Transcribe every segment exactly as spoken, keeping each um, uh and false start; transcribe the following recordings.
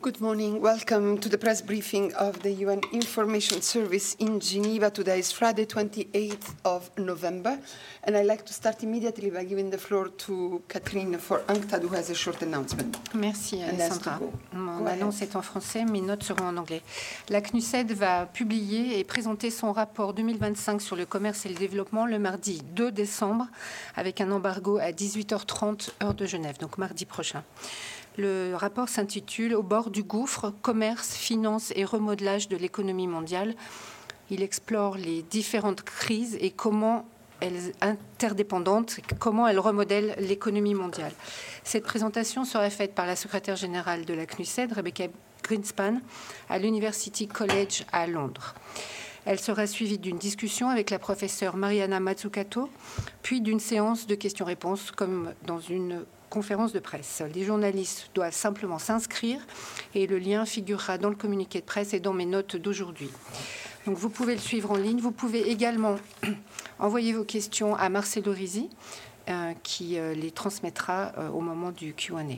Good morning. Welcome to the press briefing of the U N Information Service in Geneva. Today is Friday, twenty-eighth of November. And I'd like to start immediately by giving the floor to Catherine for UNCTAD, who has a short announcement. Merci, Alessandra. Mon annonce est en français, mes notes seront en anglais. La C N U S E D va publier et présenter son rapport deux mille vingt-cinq sur le commerce et le développement le mardi deux décembre, avec un embargo à dix-huit heures trente, heure de Genève, donc mardi prochain. Le rapport s'intitule « Au bord du gouffre, commerce, finance et remodelage de l'économie mondiale ». Il explore les différentes crises et comment elles interdépendantes, comment elles remodèlent l'économie mondiale. Cette présentation sera faite par la secrétaire générale de la C N U S E D, Rebecca Greenspan, à l'University College à Londres. Elle sera suivie d'une discussion avec la professeure Mariana Mazzucato, puis d'une séance de questions-réponses comme dans une conférence de presse. Les journalistes doivent simplement s'inscrire et le lien figurera dans le communiqué de presse et dans mes notes d'aujourd'hui. Donc vous pouvez le suivre en ligne. Vous pouvez également envoyer vos questions à Marcelo Risi euh, qui euh, les transmettra euh, au moment du Q and A.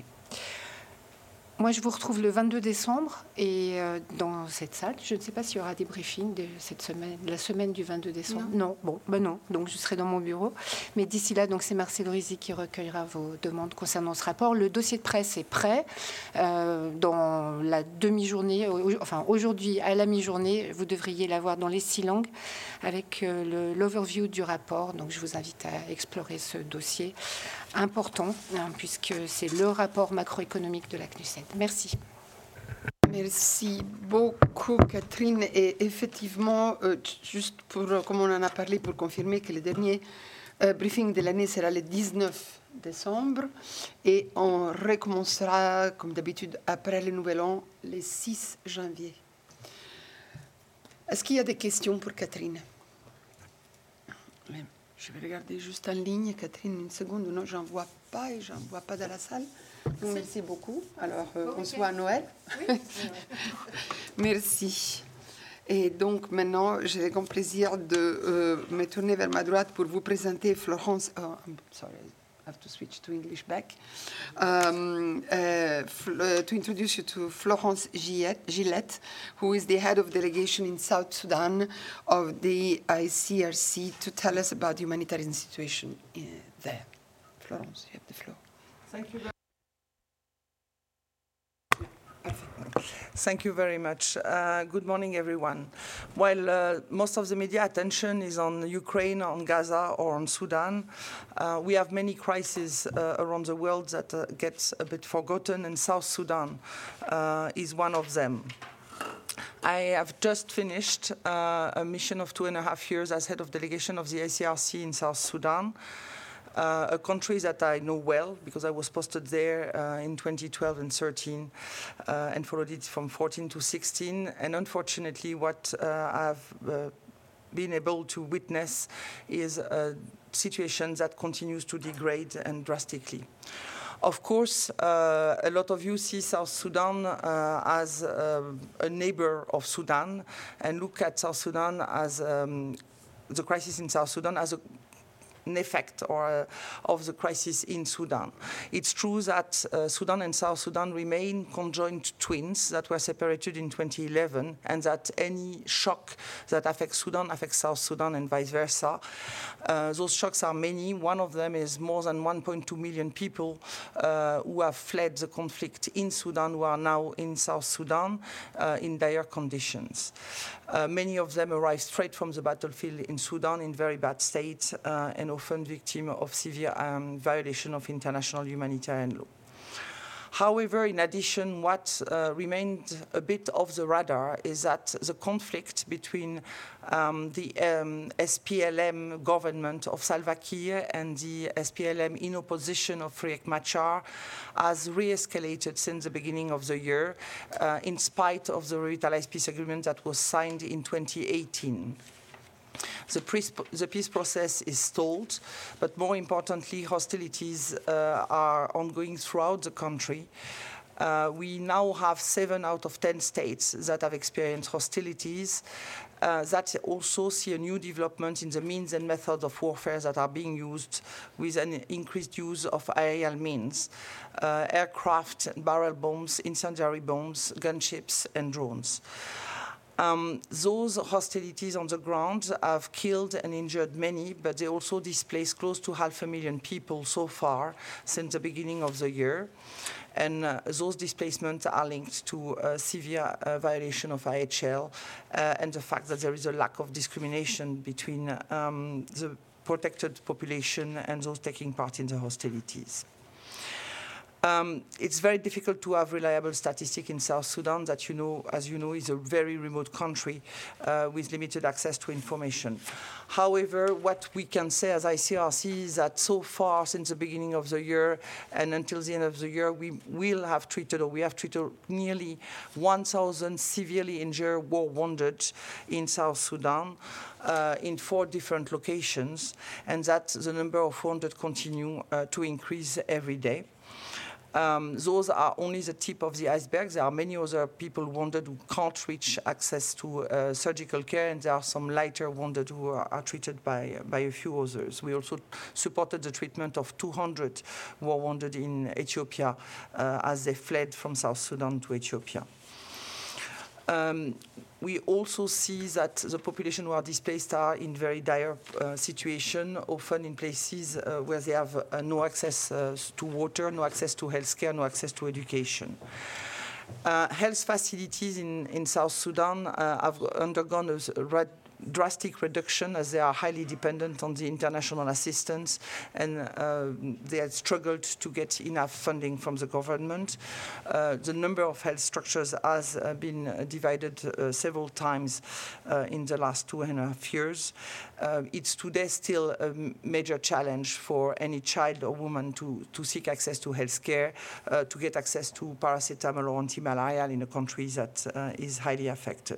Moi, je vous retrouve le vingt-deux décembre et euh, dans cette salle. Je ne sais pas s'il y aura des briefings de cette semaine, la semaine du vingt-deux décembre. Non, non. Bon, ben non. Donc, je serai dans mon bureau. Mais d'ici là, donc c'est Marcelo Risi qui recueillera vos demandes concernant ce rapport. Le dossier de presse est prêt. Euh, dans la demi-journée, enfin aujourd'hui à la mi-journée, vous devriez l'avoir dans les six langues avec euh, le, l'overview du rapport. Donc, je vous invite à explorer ce dossier important, hein, puisque c'est le rapport macroéconomique de la C N U S E D. Merci. Merci beaucoup, Catherine. Et effectivement, euh, juste pour, comme on en a parlé, pour confirmer que le dernier euh, briefing de l'année sera le dix-neuf décembre et on recommencera, comme d'habitude, après le Nouvel An, le six janvier. Est-ce qu'il y a des questions pour Catherine? Je vais regarder juste en ligne, Catherine, une seconde. Non, j'en vois pas et j'en vois pas dans la salle. Donc, merci beaucoup. Alors, euh, on se voit à Noël. Oui. Merci. Et donc, maintenant, j'ai le grand plaisir de euh, me tourner vers ma droite pour vous présenter Florence. Oh, I'm sorry, I have to switch to English back. Um, uh, uh, to introduce you to Florence Gillette, who is the head of delegation in South Sudan of the I C R C, to tell us about the humanitarian situation uh, there. Florence, you have the floor. Thank you. Thank you very much. Uh, good morning, everyone. While uh, most of the media attention is on Ukraine, on Gaza, or on Sudan, uh, we have many crises uh, around the world that uh, get a bit forgotten, and South Sudan uh, is one of them. I have just finished uh, a mission of two and a half years as head of delegation of the I C R C in South Sudan. Uh, a country that I know well because I was posted there uh, in twenty twelve and thirteen uh, and followed it from fourteen to sixteen. And unfortunately, what uh, I've uh, been able to witness is a situation that continues to degrade and drastically. Of course, uh, a lot of you see South Sudan uh, as uh, a neighbor of Sudan and look at South Sudan as um, the crisis in South Sudan as a an effect or uh, of the crisis in Sudan. It's true that uh, Sudan and South Sudan remain conjoined twins that were separated in twenty eleven, and that any shock that affects Sudan affects South Sudan and vice versa. Uh, those shocks are many. One of them is more than one point two million people uh, who have fled the conflict in Sudan, who are now in South Sudan uh, in dire conditions. Uh, many of them arrived straight from the battlefield in Sudan in very bad state uh, and often victim of severe um, violation of international humanitarian law. However, in addition, what uh, remained a bit off the radar is that the conflict between um, the um, S P L M government of Salva Kiir and the S P L M in opposition of Riek Machar has re-escalated since the beginning of the year, uh, in spite of the revitalized peace agreement that was signed in twenty eighteen. The peace, the peace process is stalled, but more importantly, hostilities uh, are ongoing throughout the country. Uh, we now have seven out of ten states that have experienced hostilities. Uh, that also see a new development in the means and methods of warfare that are being used, with an increased use of aerial means, uh, aircraft, barrel bombs, incendiary bombs, gunships, and drones. Um, those hostilities on the ground have killed and injured many, but they also displaced close to half a million people so far since the beginning of the year. And uh, those displacements are linked to uh, severe uh, violation of I H L uh, and the fact that there is a lack of discrimination between um, the protected population and those taking part in the hostilities. Um, it's very difficult to have reliable statistics in South Sudan that, you know, as you know, is a very remote country uh, with limited access to information. However, what we can say as I C R C is that so far since the beginning of the year and until the end of the year, we will have treated, or we have treated nearly one thousand severely injured war wounded in South Sudan uh, in four different locations, and that the number of wounded continue uh, to increase every day. Um, those are only the tip of the iceberg. There are many other people wounded who can't reach access to uh, surgical care, and there are some lighter wounded who are, are treated by, by a few others. We also supported the treatment of two hundred war wounded in Ethiopia uh, as they fled from South Sudan to Ethiopia. Um, we also see that the population who are displaced are in very dire uh, situation, often in places uh, where they have uh, no access uh, to water, no access to health care, no access to education. Uh, health facilities in, in South Sudan uh, have undergone a red drastic reduction as they are highly dependent on the international assistance, and uh, they had struggled to get enough funding from the government. Uh, the number of health structures has uh, been uh, divided uh, several times uh, in the last two and a half years. Uh, it's today still a major challenge for any child or woman to, to seek access to health care, uh, to get access to paracetamol or anti-malarial in a country that uh, is highly affected.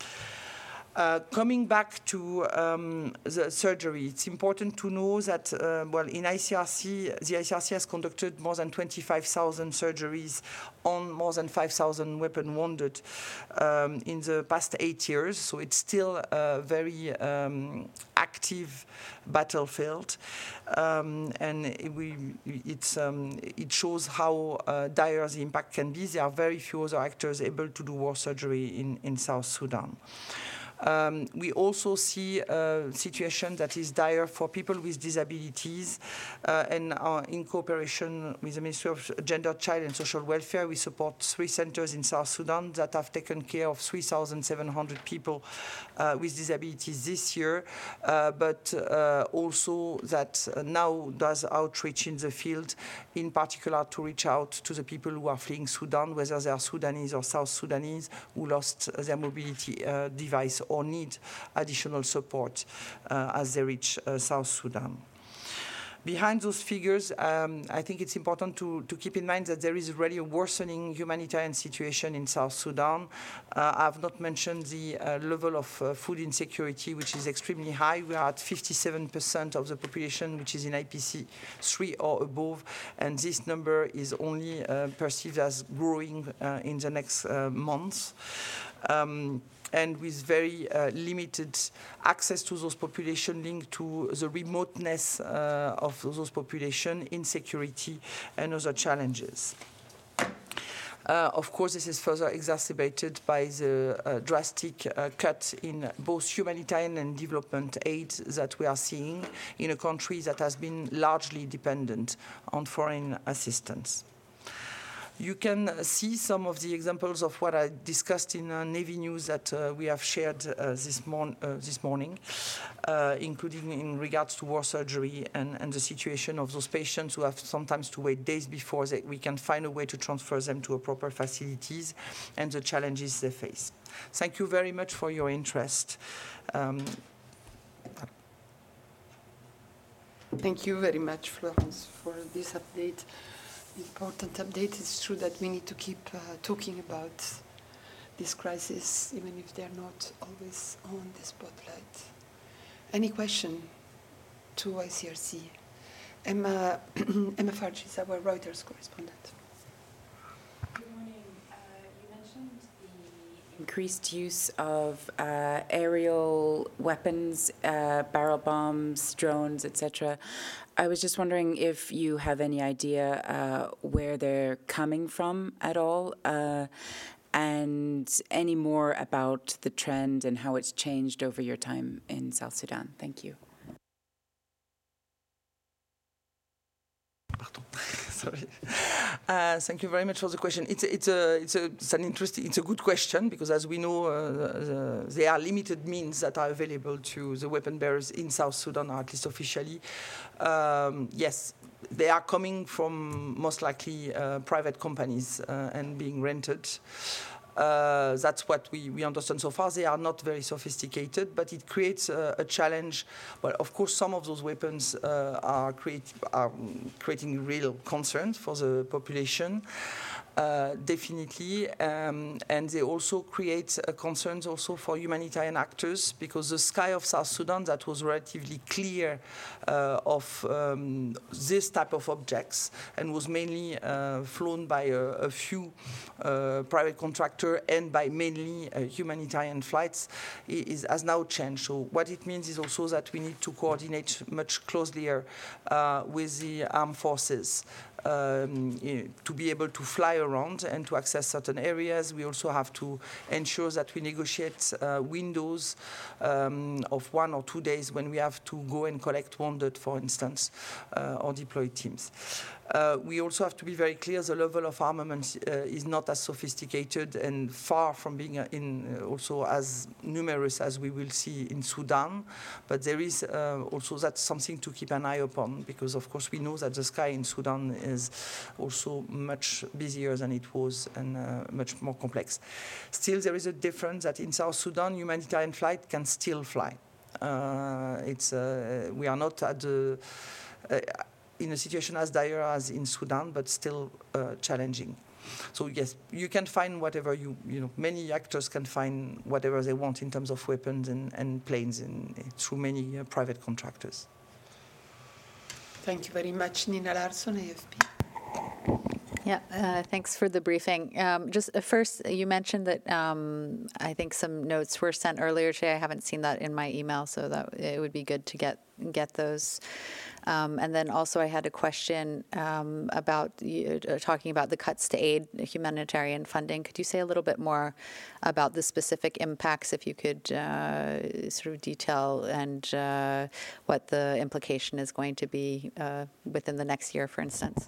Uh, coming back to um, the surgery, it's important to know that, uh, well, in I C R C, the I C R C has conducted more than twenty-five thousand surgeries on more than five thousand weapon wounded um, in the past eight years. So it's still a very um, active battlefield, um, and it, we, it's, um, it shows how uh, dire the impact can be. There are very few other actors able to do war surgery in, in South Sudan. Um, we also see a situation that is dire for people with disabilities, uh, and uh, in cooperation with the Ministry of Gender, Child and Social Welfare, we support three centers in South Sudan that have taken care of three thousand seven hundred people uh, with disabilities this year, uh, but uh, also that uh, now does outreach in the field, in particular to reach out to the people who are fleeing Sudan, whether they are Sudanese or South Sudanese, who lost their mobility uh, device or need additional support uh, as they reach uh, South Sudan. Behind those figures, um, I think it's important to, to keep in mind that there is really a worsening humanitarian situation in South Sudan. Uh, I have not mentioned the uh, level of uh, food insecurity, which is extremely high. We are at fifty-seven percent of the population, which is in I P C three or above, and this number is only uh, perceived as growing uh, in the next uh, months. Um, and with very uh, limited access to those populations linked to the remoteness uh, of those populations, insecurity, and other challenges. Uh, of course, this is further exacerbated by the uh, drastic uh, cut in both humanitarian and development aid that we are seeing in a country that has been largely dependent on foreign assistance. You can see some of the examples of what I discussed in uh, Navy News that uh, we have shared uh, this, mor uh, this morning, uh, including in regards to war surgery and, and the situation of those patients who have sometimes to wait days before they, we can find a way to transfer them to a proper facilities, and the challenges they face. Thank you very much for your interest. Um, Thank you very much, Florence, for this update. Important update. It's true that we need to keep uh, talking about this crisis, even if they're not always on the spotlight. Any question to I C R C? Emma, Emma Farge is our Reuters correspondent. increased use of uh, aerial weapons, uh, barrel bombs, drones, et cetera. I was just wondering if you have any idea uh, where they're coming from at all, uh, and any more about the trend and how it's changed over your time in South Sudan. Thank you. Pardon. Sorry. Uh, thank you very much for the question. It's a, it's a, it's a, it's an interesting, it's a good question because, as we know, uh, the, there are limited means that are available to the weapon bearers in South Sudan, or at least officially. Um, yes, they are coming from most likely uh, private companies uh, and being rented. Uh, that's what we, we understand so far. They are not very sophisticated, but it creates a, a challenge. Well, of course, some of those weapons uh, are, create, are creating real concerns for the population. Uh, definitely, um, and they also create uh, concerns also for humanitarian actors, because the sky of South Sudan that was relatively clear uh, of um, this type of objects and was mainly uh, flown by a, a few uh, private contractors and by mainly uh, humanitarian flights is, has now changed. So what it means is also that we need to coordinate much closer uh, with the armed forces. Um, you know, to be able to fly around and to access certain areas. We also have to ensure that we negotiate uh, windows um, of one or two days when we have to go and collect wounded, for instance, uh, or deploy teams. Uh, we also have to be very clear the level of armament uh, is not as sophisticated and far from being uh, in uh, also as numerous as we will see in Sudan. But there is uh, also that's something to keep an eye upon, because of course we know that the sky in Sudan is also much busier than it was and uh, much more complex. Still, there is a difference that in South Sudan, humanitarian flight can still fly. Uh, it's uh, we are not at the uh, in a situation as dire as in Sudan, but still uh, challenging. So yes, you can find whatever you, you know, many actors can find whatever they want in terms of weapons and, and planes in, through many uh, private contractors. Thank you very much. Nina Larsson, A F P. Yeah, uh, thanks for the briefing. Um, just uh, first, you mentioned that um, I think some notes were sent earlier today. I haven't seen that in my email, so that it would be good to get get those. Um, and then also I had a question um, about you, uh, talking about the cuts to aid, humanitarian funding. Could you say a little bit more about the specific impacts, if you could uh, sort of detail, and uh, what the implication is going to be uh, within the next year, for instance?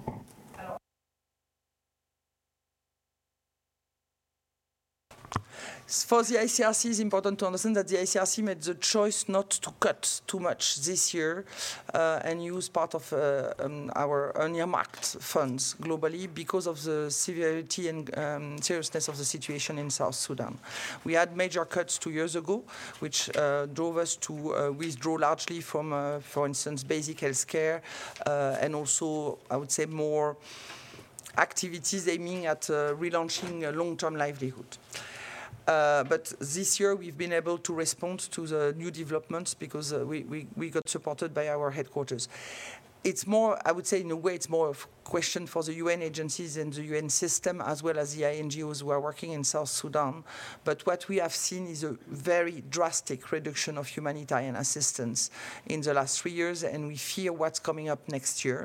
For the I C R C, it's important to understand that the I C R C made the choice not to cut too much this year uh, and use part of uh, um, our earmarked funds globally because of the severity and um, seriousness of the situation in South Sudan. We had major cuts two years ago, which uh, drove us to uh, withdraw largely from, uh, for instance, basic health care uh, and also, I would say, more activities aiming at uh, relaunching a long-term livelihood. Uh, but this year we've been able to respond to the new developments because uh, we, we, we got supported by our headquarters. It's more, I would say, in a way, it's more of a question for the U N agencies and the U N system, as well as the N G Os who are working in South Sudan. But what we have seen is a very drastic reduction of humanitarian assistance in the last three years, and we fear what's coming up next year.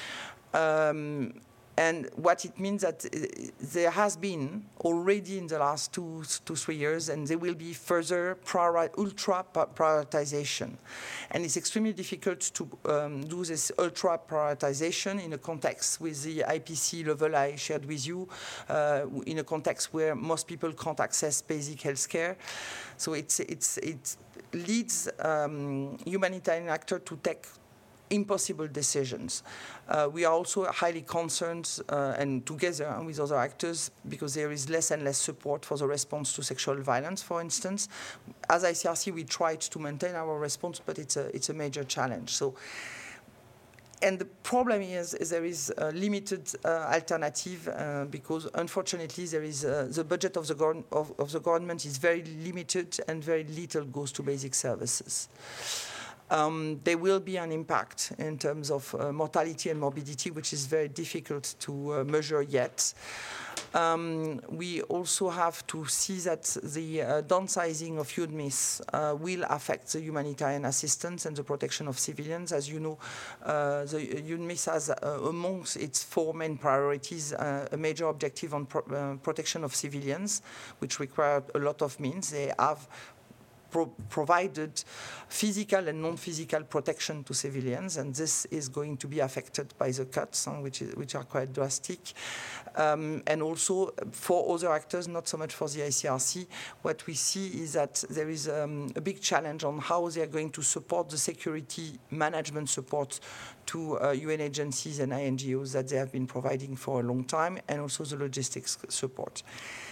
Um, And what it means that there has been already in the last two to three years, and there will be further priori ultra prioritization. And it's extremely difficult to um, do this ultra prioritization in a context with the I P C level I shared with you, uh, in a context where most people can't access basic health care. So it's, it's, it leads um, humanitarian actors to take impossible decisions. Uh, we are also highly concerned, uh, and together with other actors, because there is less and less support for the response to sexual violence, for instance. As I C R C, we tried to maintain our response, but it's a, it's a major challenge. So, and the problem is, is there is a limited uh, alternative uh, because, unfortunately, there is uh, the budget of the, of, of the government is very limited, and very little goes to basic services. Um, there will be an impact in terms of uh, mortality and morbidity, which is very difficult to uh, measure yet. Um, we also have to see that the uh, downsizing of UNMISS uh, will affect the humanitarian assistance and the protection of civilians. As you know, uh, the UNMISS has uh, amongst its four main priorities uh, a major objective on pro uh, protection of civilians, which require a lot of means. They have Pro provided physical and non-physical protection to civilians, and this is going to be affected by the cuts, huh, which, is, which are quite drastic. Um, and also for other actors, not so much for the I C R C, what we see is that there is um, a big challenge on how they are going to support the security management support to uh, U N agencies and I N G Os that they have been providing for a long time, and also the logistics support.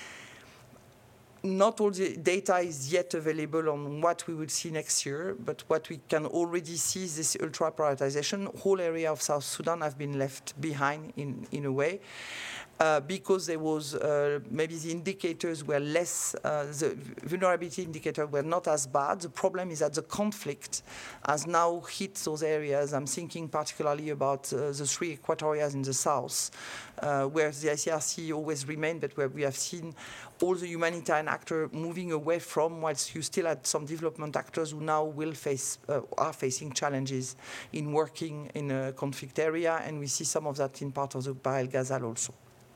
Not all the data is yet available on what we will see next year, but what we can already see is this ultra-prioritization. Whole area of South Sudan have been left behind in, in a way. Uh, because there was uh, maybe the indicators were less, uh, the vulnerability indicators were not as bad. The problem is that the conflict has now hit those areas. I'm thinking particularly about uh, the three equatorials in the south, uh, where the I C R C always remained, but where we have seen all the humanitarian actors moving away from, whilst you still had some development actors who now will face, uh, are facing challenges in working in a conflict area, and we see some of that in part of the Bahr el Ghazal also.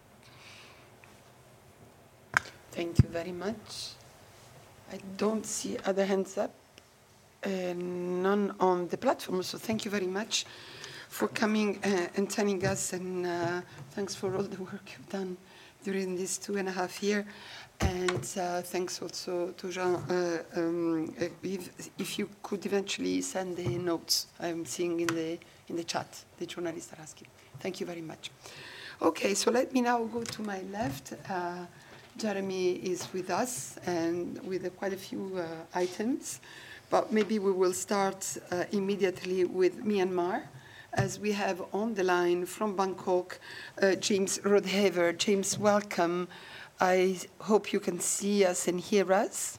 Thank you very much. I don't see other hands up, uh, none on the platform, so thank you very much for coming uh, and telling us, and uh, thanks for all the work you've done during this two and a half year, and uh, thanks also to Jean. Uh, um, if, if you could eventually send the notes I'm seeing in the, in the chat, the journalists are asking. Thank you very much. Okay, so let me now go to my left. Uh, Jeremy is with us and with uh, quite a few uh, items, but maybe we will start uh, immediately with Myanmar, as we have on the line from Bangkok, uh, James Rodhaver. James, welcome. I hope you can see us and hear us.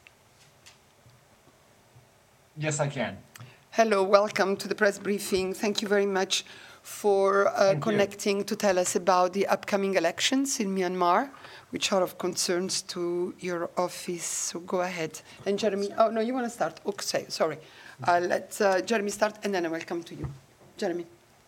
Yes, I can. Hello, welcome to the press briefing. Thank you very much for uh, connecting you. to tell us about the upcoming elections in Myanmar, which are of concerns to your office. So go ahead. And Jeremy, oh no, you want to start? Okay, sorry. I'll let uh, Jeremy start, and then I will come to you. Jeremy.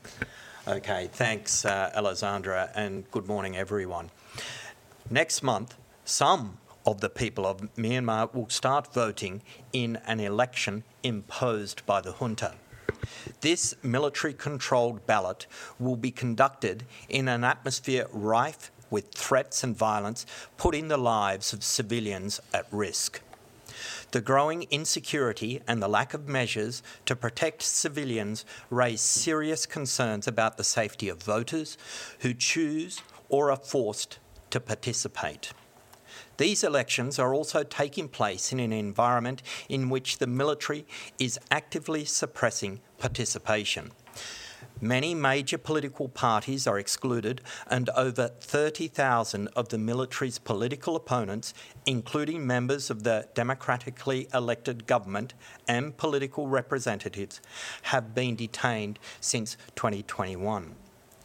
Okay, thanks, uh, Alessandra, and good morning, everyone. Next month, some of the people of Myanmar will start voting in an election imposed by the junta. This military-controlled ballot will be conducted in an atmosphere rife with threats and violence, putting the lives of civilians at risk. The growing insecurity and the lack of measures to protect civilians raise serious concerns about the safety of voters who choose or are forced to participate. These elections are also taking place in an environment in which the military is actively suppressing participation. Many major political parties are excluded, and over thirty thousand of the military's political opponents, including members of the democratically elected government and political representatives, have been detained since twenty twenty-one.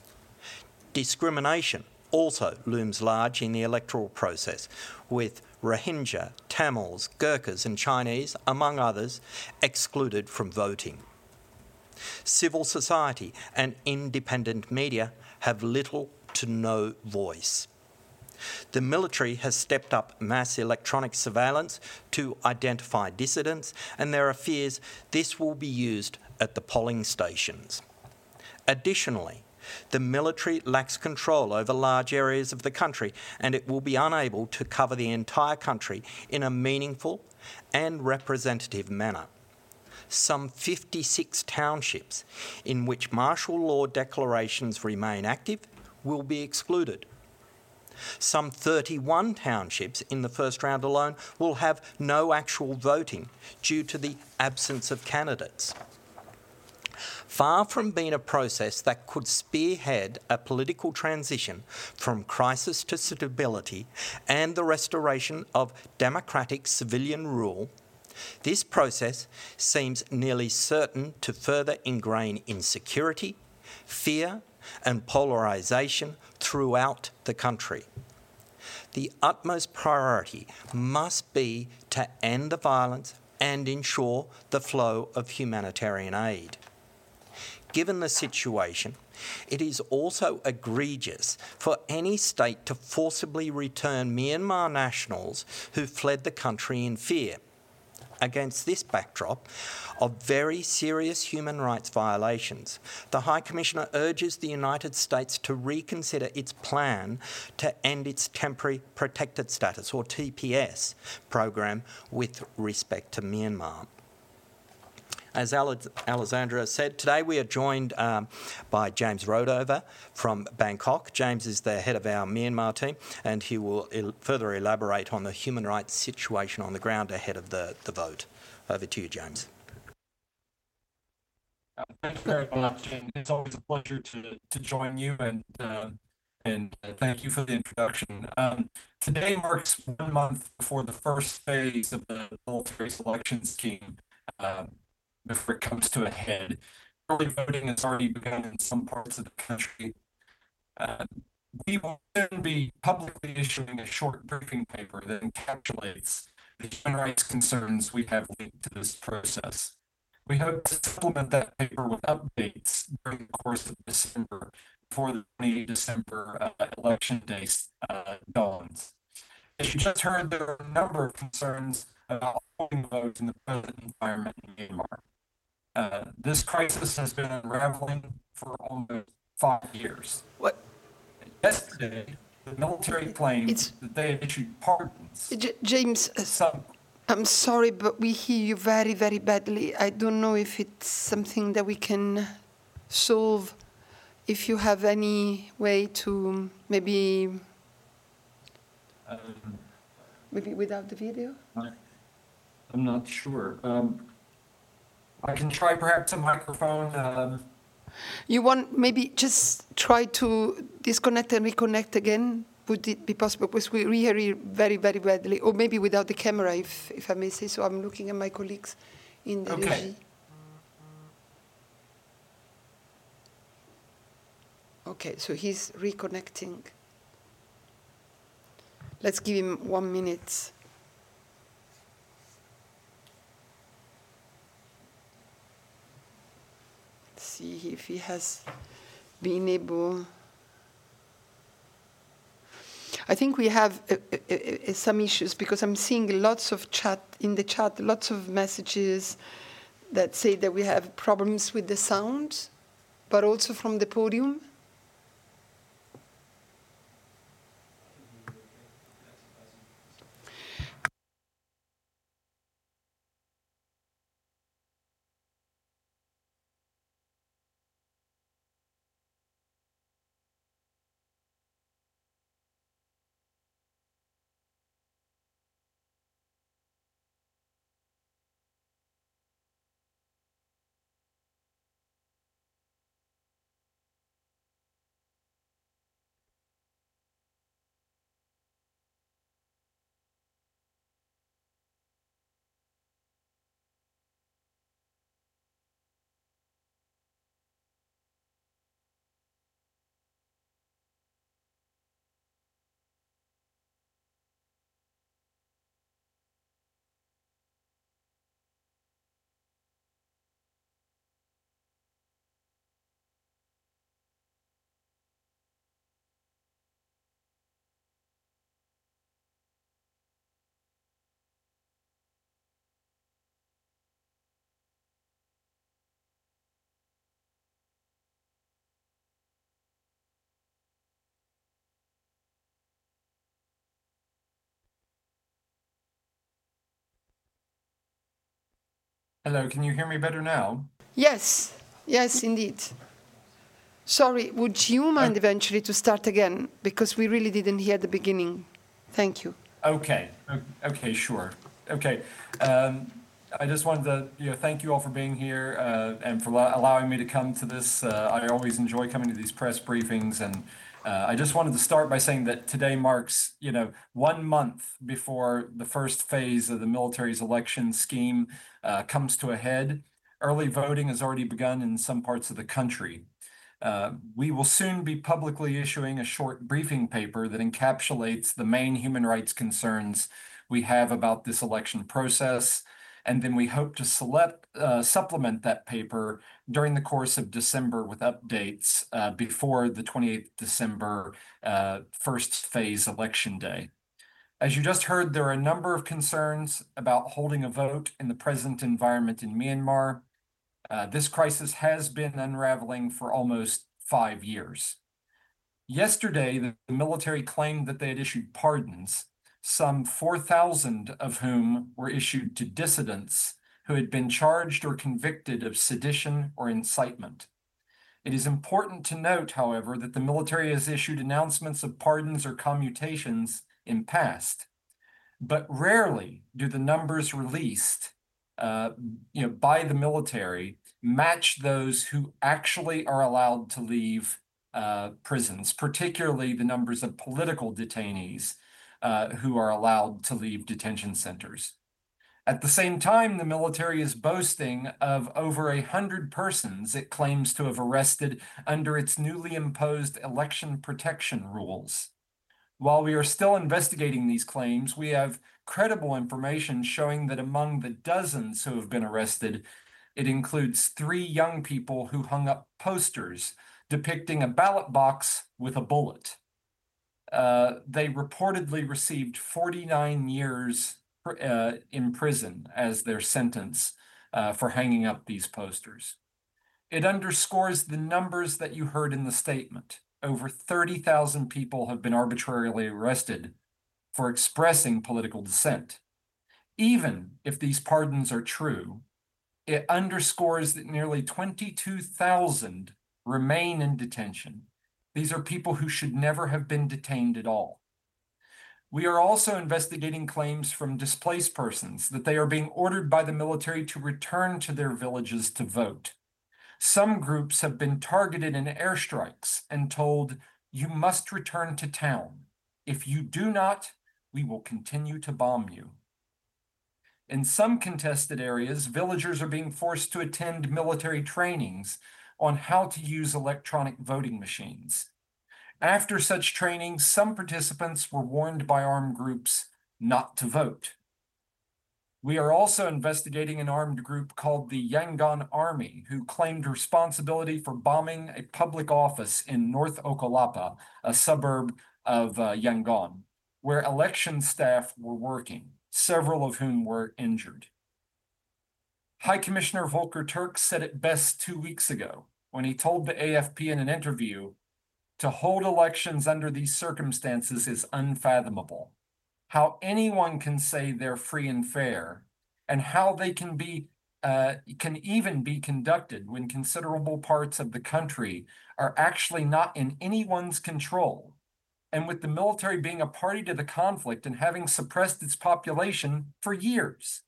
Discrimination also looms large in the electoral process, with Rohingya, Tamils, Gurkhas and Chinese, among others, excluded from voting. Civil society and independent media have little to no voice. The military has stepped up mass electronic surveillance to identify dissidents, and there are fears this will be used at the polling stations. Additionally, the military lacks control over large areas of the country, and it will be unable to cover the entire country in a meaningful and representative manner. Some fifty-six townships in which martial law declarations remain active will be excluded. Some thirty-one townships in the first round alone will have no actual voting due to the absence of candidates. Far from being a process that could spearhead a political transition from crisis to stability and the restoration of democratic civilian rule, this process seems nearly certain to further ingrain insecurity, fear and polarisation throughout the country. The utmost priority must be to end the violence and ensure the flow of humanitarian aid. Given the situation, it is also egregious for any state to forcibly return Myanmar nationals who fled the country in fear. Against this backdrop of very serious human rights violations, the High Commissioner urges the United States to reconsider its plan to end its Temporary Protected Status, or T P S, program with respect to Myanmar. As Alessandra said, today we are joined um, by James Rodover from Bangkok. James is the head of our Myanmar team, and he will el- further elaborate on the human rights situation on the ground ahead of the, the vote. Over to you, James. Uh, thank you very much, and it's always a pleasure to, to join you, and uh, and uh, thank you for the introduction. Um, today marks one month before the first phase of the military selection scheme. Uh, before it comes to a head. Early voting has already begun in some parts of the country. Uh, we will soon be publicly issuing a short briefing paper that encapsulates the human rights concerns we have linked to this process. We hope to supplement that paper with updates during the course of December before the twenty-eighth of December uh, election day uh, dawns. As you just heard, there are a number of concerns about holding votes in the present environment in Myanmar. Uh, this crisis has been unraveling for almost five years. What? Yesterday, the military claimed It's- that they had issued pardons. J- James, uh, Some, I'm sorry, but we hear you very, very badly. I don't know if it's something that we can solve. If you have any way to maybe, um, maybe without the video? I, I'm not sure. Um, I can try perhaps a microphone. Um, You want maybe just try to disconnect and reconnect again? Would it be possible? Because we hear you very, very badly. Or maybe without the camera, if, if I may say so. I'm looking at my colleagues in the Okay. regie. Okay, so he's reconnecting. Let's give him one minute. See if he has been able. I think we have uh, uh, uh, some issues because I'm seeing lots of chat in the chat, lots of messages that say that we have problems with the sound, but also from the podium. hello, can you hear me better now? Yes, yes, indeed. Sorry, would you mind eventually to start again? Because we really didn't hear the beginning. Thank you. Okay. o- Okay. Sure. Okay. Um, I just wanted to, you know, thank you all for being here uh, and for allow- allowing me to come to this. Uh, I always enjoy coming to these press briefings, and uh, I just wanted to start by saying that today marks, you know, one month before the first phase of the military's election scheme uh, comes to a head. Early voting has already begun in some parts of the country. Uh, we will soon be publicly issuing a short briefing paper that encapsulates the main human rights concerns we have about this election process, and then we hope to select, uh, supplement that paper during the course of December with updates uh, before the twenty-eighth of December uh, first phase election day. As you just heard, there are a number of concerns about holding a vote in the present environment in Myanmar. Uh, this crisis has been unraveling for almost five years. Yesterday, the military claimed that they had issued pardons, some four thousand of whom were issued to dissidents who had been charged or convicted of sedition or incitement. It is important to note, however, that the military has issued announcements of pardons or commutations in past, but rarely do the numbers released uh, you know, by the military match those who actually are allowed to leave uh, prisons, particularly the numbers of political detainees uh, who are allowed to leave detention centers. At the same time, the military is boasting of over a hundred persons it claims to have arrested under its newly imposed election protection rules. While we are still investigating these claims, we have credible information showing that among the dozens who have been arrested, it includes three young people who hung up posters depicting a ballot box with a bullet. Uh, they reportedly received forty-nine years uh, in prison as their sentence uh, for hanging up these posters. It underscores the numbers that you heard in the statement. Over thirty thousand people have been arbitrarily arrested for expressing political dissent. Even if these pardons are true, it underscores that nearly twenty-two thousand remain in detention. These are people who should never have been detained at all. We are also investigating claims from displaced persons that they are being ordered by the military to return to their villages to vote. Some groups have been targeted in airstrikes and told, you must return to town. If you do not, we will continue to bomb you. In some contested areas, villagers are being forced to attend military trainings on how to use electronic voting machines. After such trainings, some participants were warned by armed groups not to vote. We are also investigating an armed group called the Yangon Army, who claimed responsibility for bombing a public office in North Okolapa, a suburb of uh, Yangon, where election staff were working, several of whom were injured. High Commissioner Volker Turk said it best two weeks ago when he told the A F P in an interview, to hold elections under these circumstances is unfathomable. How anyone can say they're free and fair, and how they can be uh, can even be conducted when considerable parts of the country are actually not in anyone's control, and with the military being a party to the conflict and having suppressed its population for years.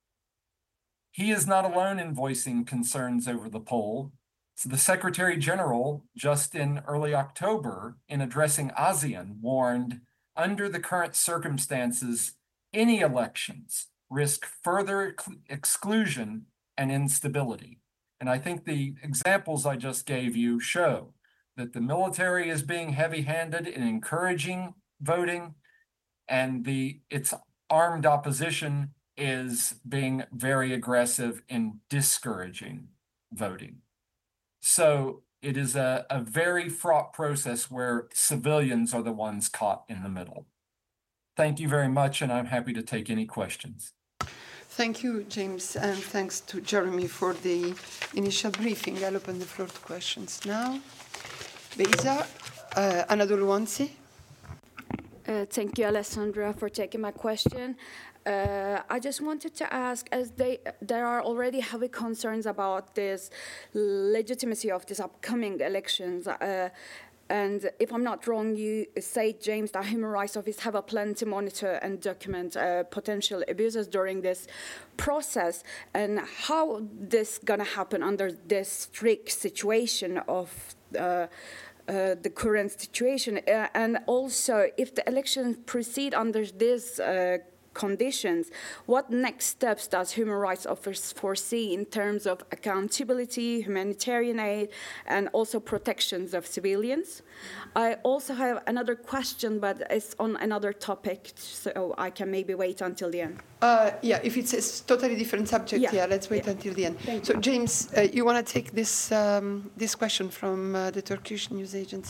He is not alone in voicing concerns over the poll. So the Secretary General, just in early October, in addressing ASEAN, warned, under the current circumstances, any elections risk further ex- exclusion and instability. And I think the examples I just gave you show that the military is being heavy-handed in encouraging voting, and the its armed opposition is being very aggressive in discouraging voting. So it is a, a very fraught process where civilians are the ones caught in the middle. Thank you very much, and I'm happy to take any questions. Thank you, James, and thanks to Jeremy for the initial briefing. I'll open the floor to questions now. Beza, uh, Anadolu Wansi. Uh, thank you, Alessandra, for taking my question. Uh, I just wanted to ask, as they, there are already heavy concerns about this legitimacy of these upcoming elections, uh, and if I'm not wrong, you say, James, that Human Rights Office have a plan to monitor and document uh, potential abuses during this process, and how this gonna happen under this strict situation of uh, Uh, the current situation, uh, and also if the elections proceed under this uh, conditions. What next steps does Human Rights Office foresee in terms of accountability, humanitarian aid, and also protections of civilians? I also have another question, but it's on another topic, so I can maybe wait until the end. Uh, yeah, if it's a totally different subject, yeah, yeah let's wait yeah. until the end. Thank so, you. James, uh, you want to take this um, this question from uh, the Turkish news agency?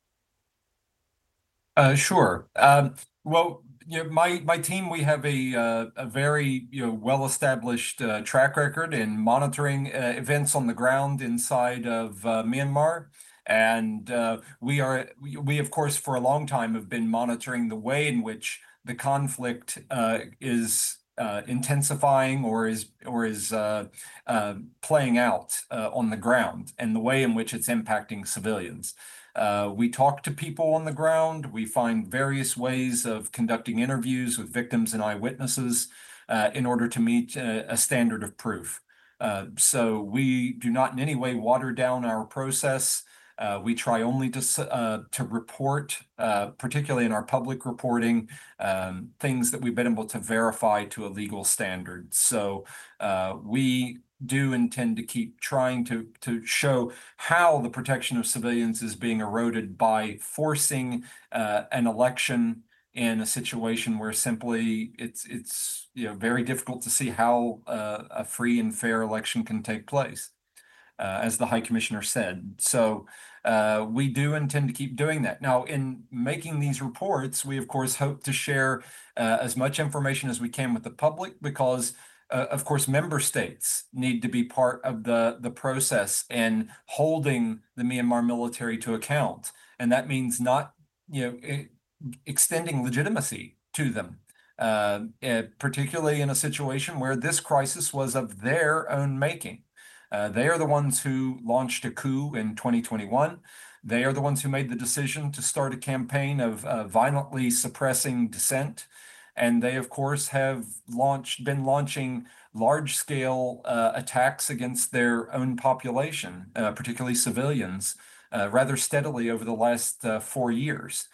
Uh, sure. Um, well, you know, my my team, we have a uh, a very you know well-established uh, track record in monitoring uh, events on the ground inside of uh, Myanmar. And uh, we are, we, we, of course, for a long time have been monitoring the way in which the conflict uh, is uh, intensifying or is or is uh, uh, playing out uh, on the ground, and the way in which it's impacting civilians. Uh, we talk to people on the ground. We find various ways of conducting interviews with victims and eyewitnesses uh, in order to meet a, a standard of proof. Uh, so we do not in any way water down our process. Uh, we try only to uh, to report, uh, particularly in our public reporting, um, things that we've been able to verify to a legal standard. So uh, we do intend to keep trying to to show how the protection of civilians is being eroded by forcing uh, an election in a situation where simply it's it's you know very difficult to see how uh, a free and fair election can take place. Uh, as the High Commissioner said. So uh, we do intend to keep doing that. Now, in making these reports, we, of course, hope to share uh, as much information as we can with the public because, uh, of course, member states need to be part of the, the process in holding the Myanmar military to account. And that means not, you know, extending legitimacy to them. Uh, particularly in a situation where this crisis was of their own making. Uh, they are the ones who launched a coup in twenty twenty-one. They are the ones who made the decision to start a campaign of uh, violently suppressing dissent. And they, of course, have launched, been launching large-scale uh, attacks against their own population, uh, particularly civilians, uh, rather steadily over the last uh, four years.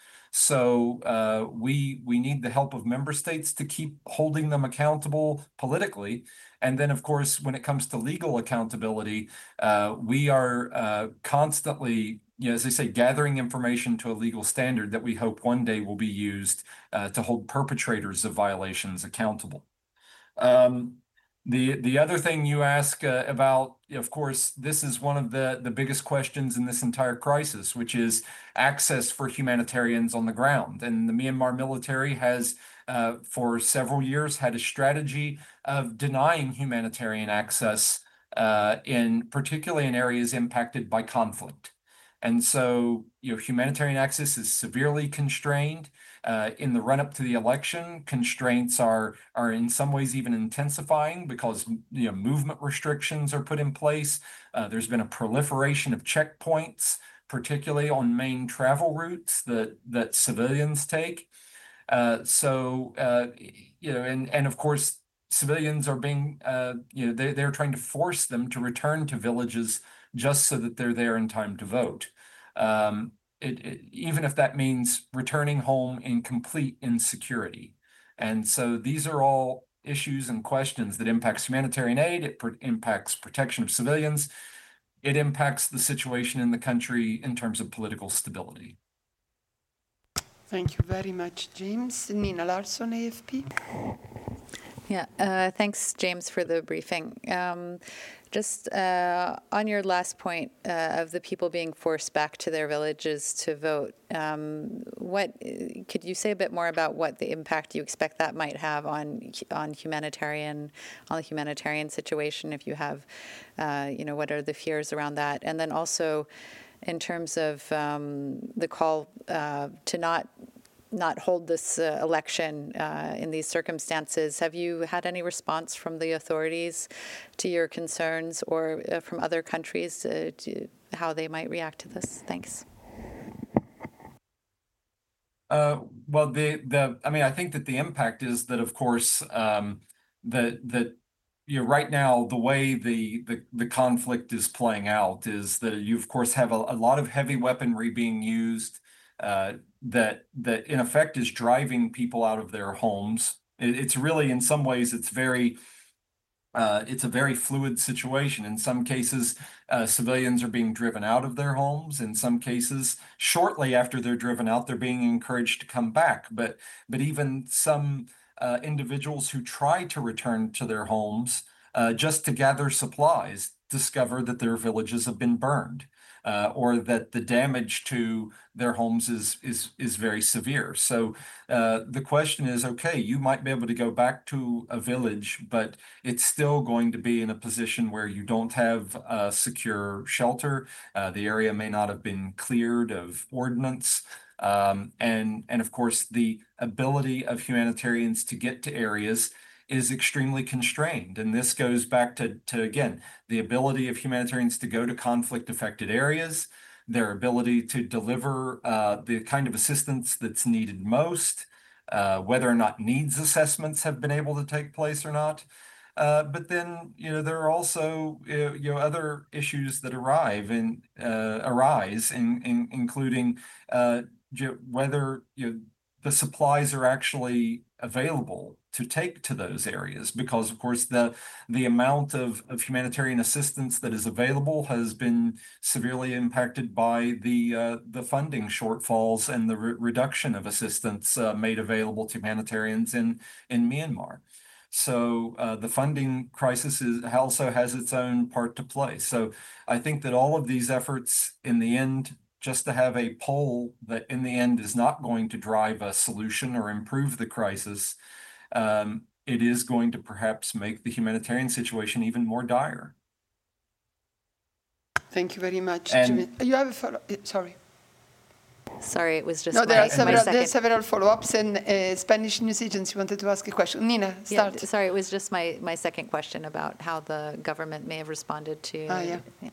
So uh, we we need the help of member states to keep holding them accountable politically. And then, of course, when it comes to legal accountability, uh, we are uh, constantly, you know, as I say, gathering information to a legal standard that we hope one day will be used uh, to hold perpetrators of violations accountable. Um, the the other thing you ask uh, about, of course, this is one of the, the biggest questions in this entire crisis, which is access for humanitarians on the ground. And the Myanmar military has Uh, for several years had a strategy of denying humanitarian access uh, in particularly in areas impacted by conflict. And so, you know, humanitarian access is severely constrained. Uh, in the run-up to the election, constraints are are in some ways even intensifying because, you know, movement restrictions are put in place. Uh, there's been a proliferation of checkpoints, particularly on main travel routes that that civilians take. Uh, so, uh, you know, and, and of course, civilians are being, uh, you know, they, they're trying to force them to return to villages just so that they're there in time to vote. Um, it, it, even if that means returning home in complete insecurity. And so these are all issues and questions that impacts humanitarian aid. It pr- impacts protection of civilians. It impacts the situation in the country in terms of political stability. Thank you very much, James. Nina Larsson, A F P. Yeah, uh, thanks, James, for the briefing. Um, just uh, on your last point uh, of the people being forced back to their villages to vote, um, what could you say a bit more about what the impact you expect that might have on on humanitarian on the humanitarian situation? If you have, uh, you know, what are the fears around that, and then also in terms of um, the call uh, to not not hold this uh, election uh, in these circumstances. Have you had any response from the authorities to your concerns, or uh, from other countries uh, to how they might react to this? Thanks. Uh, well, the the I mean, I think that the impact is that, of course, um, that that you know, right now the way the, the the conflict is playing out is that you, of course, have a, a lot of heavy weaponry being used uh, that that in effect is driving people out of their homes it, it's really, in some ways, it's very, uh, it's a very fluid situation. In some cases, uh, civilians are being driven out of their homes. In some cases, shortly after they're driven out, they're being encouraged to come back. But, but even some uh, individuals who try to return to their homes uh, just to gather supplies discover that their villages have been burned. Uh, or that the damage to their homes is is is very severe. So uh, the question is, okay, you might be able to go back to a village, but it's still going to be in a position where you don't have a secure shelter. Uh, the area may not have been cleared of ordnance. Um, and, and of course, the ability of humanitarians to get to areas is extremely constrained. And this goes back to, to, again, the ability of humanitarians to go to conflict-affected areas, their ability to deliver uh, the kind of assistance that's needed most, uh, whether or not needs assessments have been able to take place or not. Uh, but then, you know, there are also, uh, you know, other issues that arrive and uh, arise, in, in, including uh, whether, you know, the supplies are actually available to take to those areas, because of course the the amount of, of humanitarian assistance that is available has been severely impacted by the uh, the funding shortfalls and the re reduction of assistance uh, made available to humanitarians in in Myanmar. So uh, the funding crisis is, also has its own part to play. So I think that all of these efforts, in the end, just to have a poll that in the end is not going to drive a solution or improve the crisis, um, it is going to perhaps make the humanitarian situation even more dire. Thank you very much. And Jimmy. You have a follow sorry. Sorry, it was just no, my, there are several, my there are several follow-ups, and uh, Spanish News Agency wanted to ask a question. Nina, start. Yeah, sorry, it was just my, my second question about how the government may have responded to... Ah, yeah. yeah.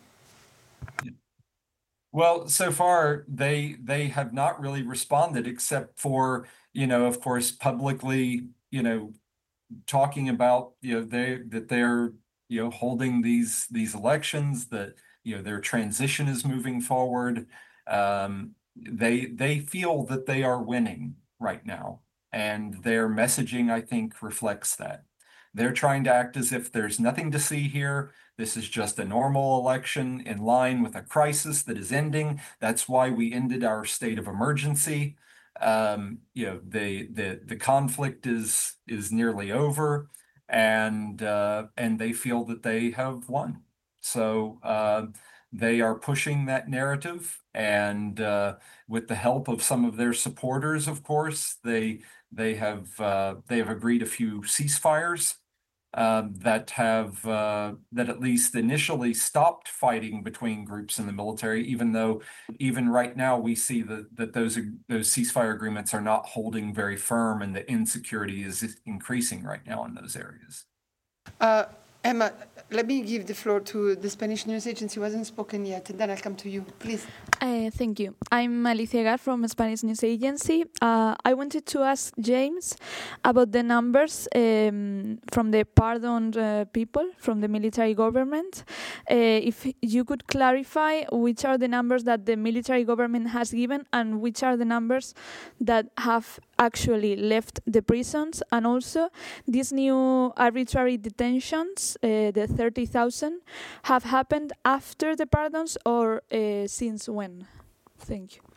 Well, so far, they they have not really responded, except for, you know, of course, publicly, you know, talking about, you know, they that they're, you know, holding these these elections, that, you know, their transition is moving forward. Um, they they feel that they are winning right now, and their messaging, I think, reflects that. They're trying to act as if there's nothing to see here. This is just a normal election in line with a crisis that is ending. That's why we ended our state of emergency. Um, you know, the the the conflict is is nearly over, and uh, and they feel that they have won. So uh, they are pushing that narrative, and uh, with the help of some of their supporters, of course, they they have uh, they have agreed a few ceasefires uh, that have uh, that at least initially stopped fighting between groups in the military, even though even right now we see that that those those ceasefire agreements are not holding very firm, and the insecurity is increasing right now in those areas. Uh, Emma, let me give the floor to the Spanish News Agency. Wasn't spoken yet, and then I'll come to you, please. Uh, thank you. I'm Alicia Gar from Spanish News Agency. Uh, I wanted to ask James about the numbers um, from the pardoned uh, people from the military government. Uh, if you could clarify which are the numbers that the military government has given and which are the numbers that have actually left the prisons, and also these new arbitrary detentions, uh, the thirty thousand, have happened after the pardons or uh, since when? Thank you.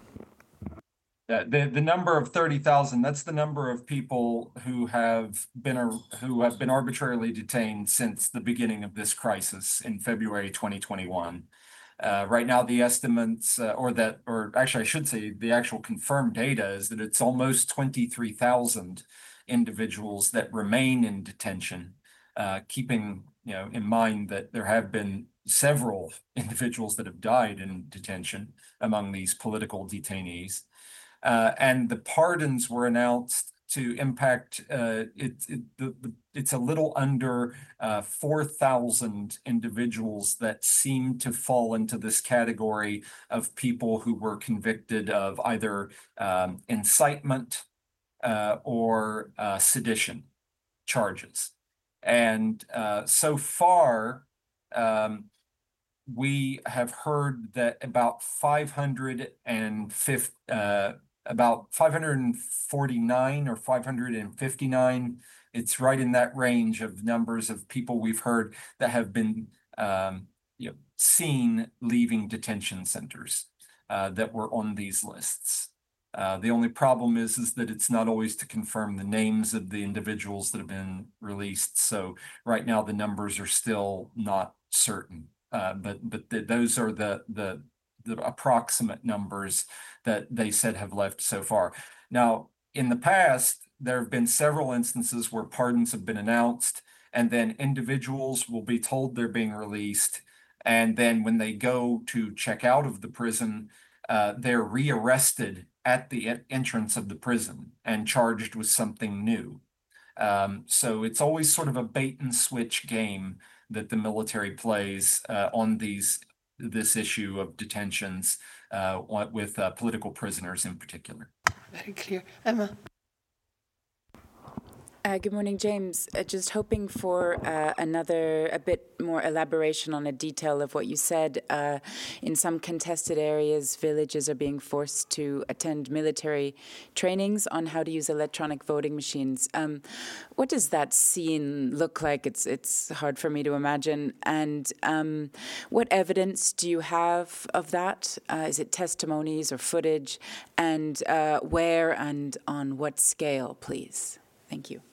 Uh, the the number of thirty thousand, that's the number of people who have been uh, who have been arbitrarily detained since the beginning of this crisis in February twenty twenty-one. Uh, right now, the estimates, uh, or that, or actually, I should say, the actual confirmed data is that it's almost twenty-three thousand individuals that remain in detention, uh, keeping, you know, in mind that there have been several individuals that have died in detention among these political detainees. Uh, and the pardons were announced to impact, uh, it, it, the, the, it's a little under uh, four thousand individuals that seem to fall into this category of people who were convicted of either um, incitement uh, or uh, sedition charges. And uh, so far, um, we have heard that about five hundred fifty, uh, about five hundred forty-nine or five hundred fifty-nine. It's right in that range of numbers of people we've heard that have been um, you know, seen leaving detention centers uh, that were on these lists. Uh, the only problem is, is that it's not always to confirm the names of the individuals that have been released. So right now the numbers are still not certain, uh, but but the, those are the, the the approximate numbers that they said have left so far. Now, in the past, there have been several instances where pardons have been announced, and then individuals will be told they're being released, and then when they go to check out of the prison, uh, they're rearrested at the entrance of the prison and charged with something new. Um, so it's always sort of a bait and switch game that the military plays uh, on these this issue of detentions uh, with uh, political prisoners in particular. Very clear. Emma. Uh, good morning, James. Uh, just hoping for uh, another, a bit more elaboration on a detail of what you said. Uh, in some contested areas, villages are being forced to attend military trainings on how to use electronic voting machines. Um, what does that scene look like? It's it's hard for me to imagine. And um, what evidence do you have of that? Uh, is it testimonies or footage? And uh, where and on what scale, please? Thank you.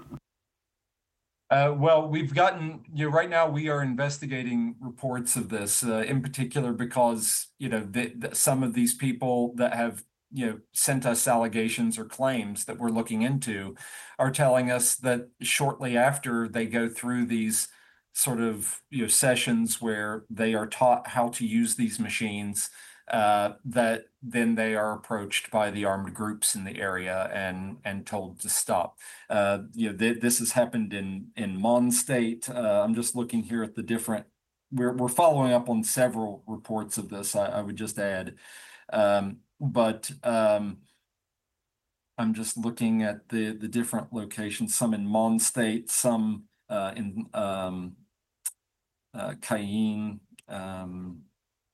Uh, well, we've gotten, you know, right now we are investigating reports of this, uh, in particular because, you know, the, the, some of these people that have, you know, sent us allegations or claims that we're looking into are telling us that shortly after they go through these sort of, you know, sessions where they are taught how to use these machines, uh, that then they are approached by the armed groups in the area and and told to stop. Uh, you know, th this has happened in in Mon State. Uh, I'm just looking here at the different. We're we're following up on several reports of this. I, I would just add, um, but um, I'm just looking at the the different locations. Some in Mon State, some uh, in um, uh, Cayenne. Um,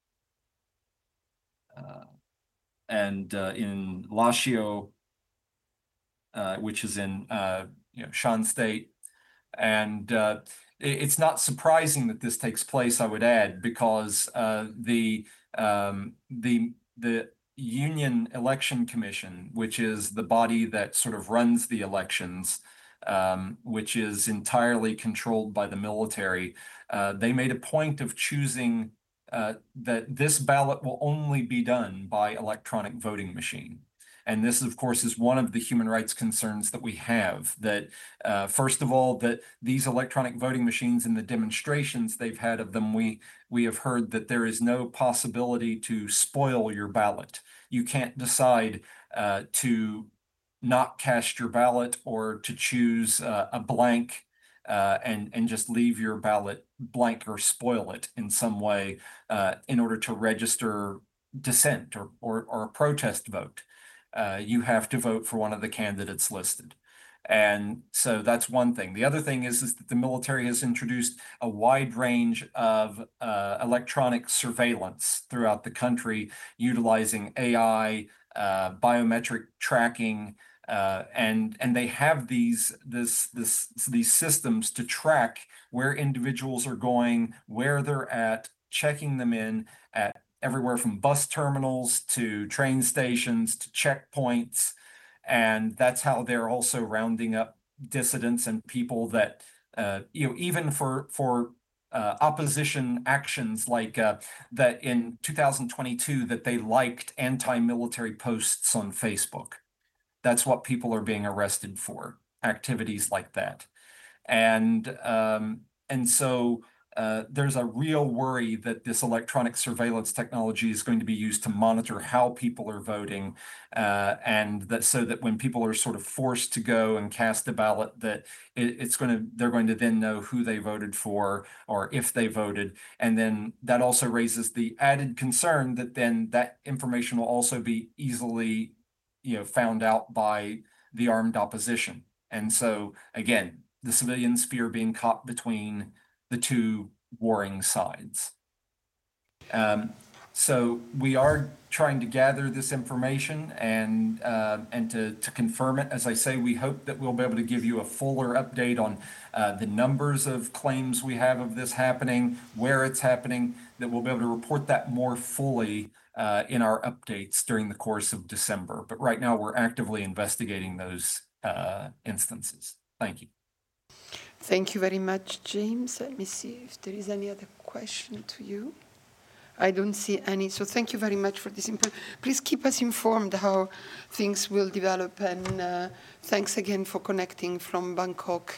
Uh, and uh, in Lashio, uh, which is in uh, you know, Shan State. And uh, it, it's not surprising that this takes place, I would add, because uh, the, um, the, the Union Election Commission, which is the body that sort of runs the elections, um, which is entirely controlled by the military, uh, they made a point of choosing Uh, that this ballot will only be done by electronic voting machine. And this, of course, is one of the human rights concerns that we have, that uh, first of all, that these electronic voting machines and the demonstrations they've had of them, we, we have heard that there is no possibility to spoil your ballot. You can't decide uh, to not cast your ballot or to choose uh, a blank Uh, and, and just leave your ballot blank or spoil it in some way uh, in order to register dissent or, or, or a protest vote. Uh, you have to vote for one of the candidates listed. And so that's one thing. The other thing is, is that the military has introduced a wide range of uh, electronic surveillance throughout the country, utilizing A I, uh, biometric tracking, Uh, and and they have these this this these systems to track where individuals are going, where they're at, checking them in at everywhere from bus terminals to train stations to checkpoints, and that's how they're also rounding up dissidents and people that uh, you know, even for for uh, opposition actions like uh, that in two thousand twenty-two that they liked anti-military posts on Facebook. That's what people are being arrested for, activities like that. And um, and so uh, there's a real worry that this electronic surveillance technology is going to be used to monitor how people are voting, uh, and that so that when people are sort of forced to go and cast a ballot, that it, it's going to they're going to then know who they voted for or if they voted. And then that also raises the added concern that then that information will also be easily you know, found out by the armed opposition. And so, again, the civilians fear being caught between the two warring sides. Um, So we are trying to gather this information and uh, and to, to confirm it. As I say, we hope that we'll be able to give you a fuller update on uh, the numbers of claims we have of this happening, where it's happening, that we'll be able to report that more fully uh, in our updates during the course of December. But right now, we're actively investigating those uh, instances. Thank you. Thank you very much, James. Let me see if there is any other question to you. I don't see any, so thank you very much for this input. Please keep us informed how things will develop, and uh, thanks again for connecting from Bangkok.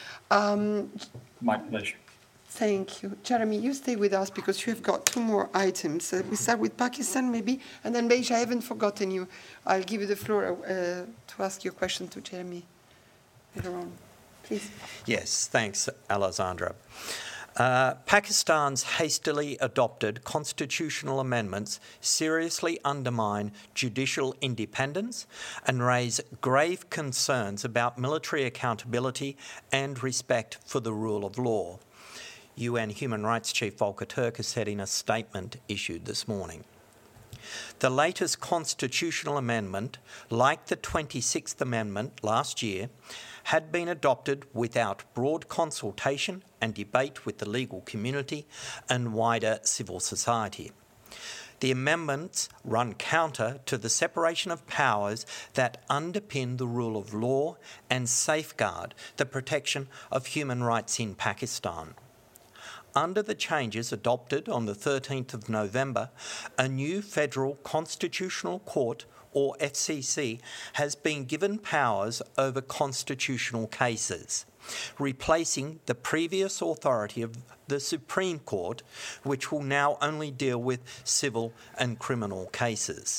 Um, My pleasure. Thank you. Jeremy, you stay with us because you have got two more items. Uh, we start with Pakistan maybe, and then Beige, I haven't forgotten you. I'll give you the floor uh, to ask your question to Jeremy later on. Please. Yes, thanks, Alessandra. Uh, Pakistan's hastily adopted constitutional amendments seriously undermine judicial independence and raise grave concerns about military accountability and respect for the rule of law, U N Human Rights Chief Volker Turk has said in a statement issued this morning. The latest constitutional amendment, like the twenty-sixth Amendment last year, had been adopted without broad consultation and debate with the legal community and wider civil society. The amendments run counter to the separation of powers that underpin the rule of law and safeguard the protection of human rights in Pakistan. Under the changes adopted on the thirteenth of November, a new federal constitutional court, or F C C, has been given powers over constitutional cases, replacing the previous authority of the Supreme Court, which will now only deal with civil and criminal cases.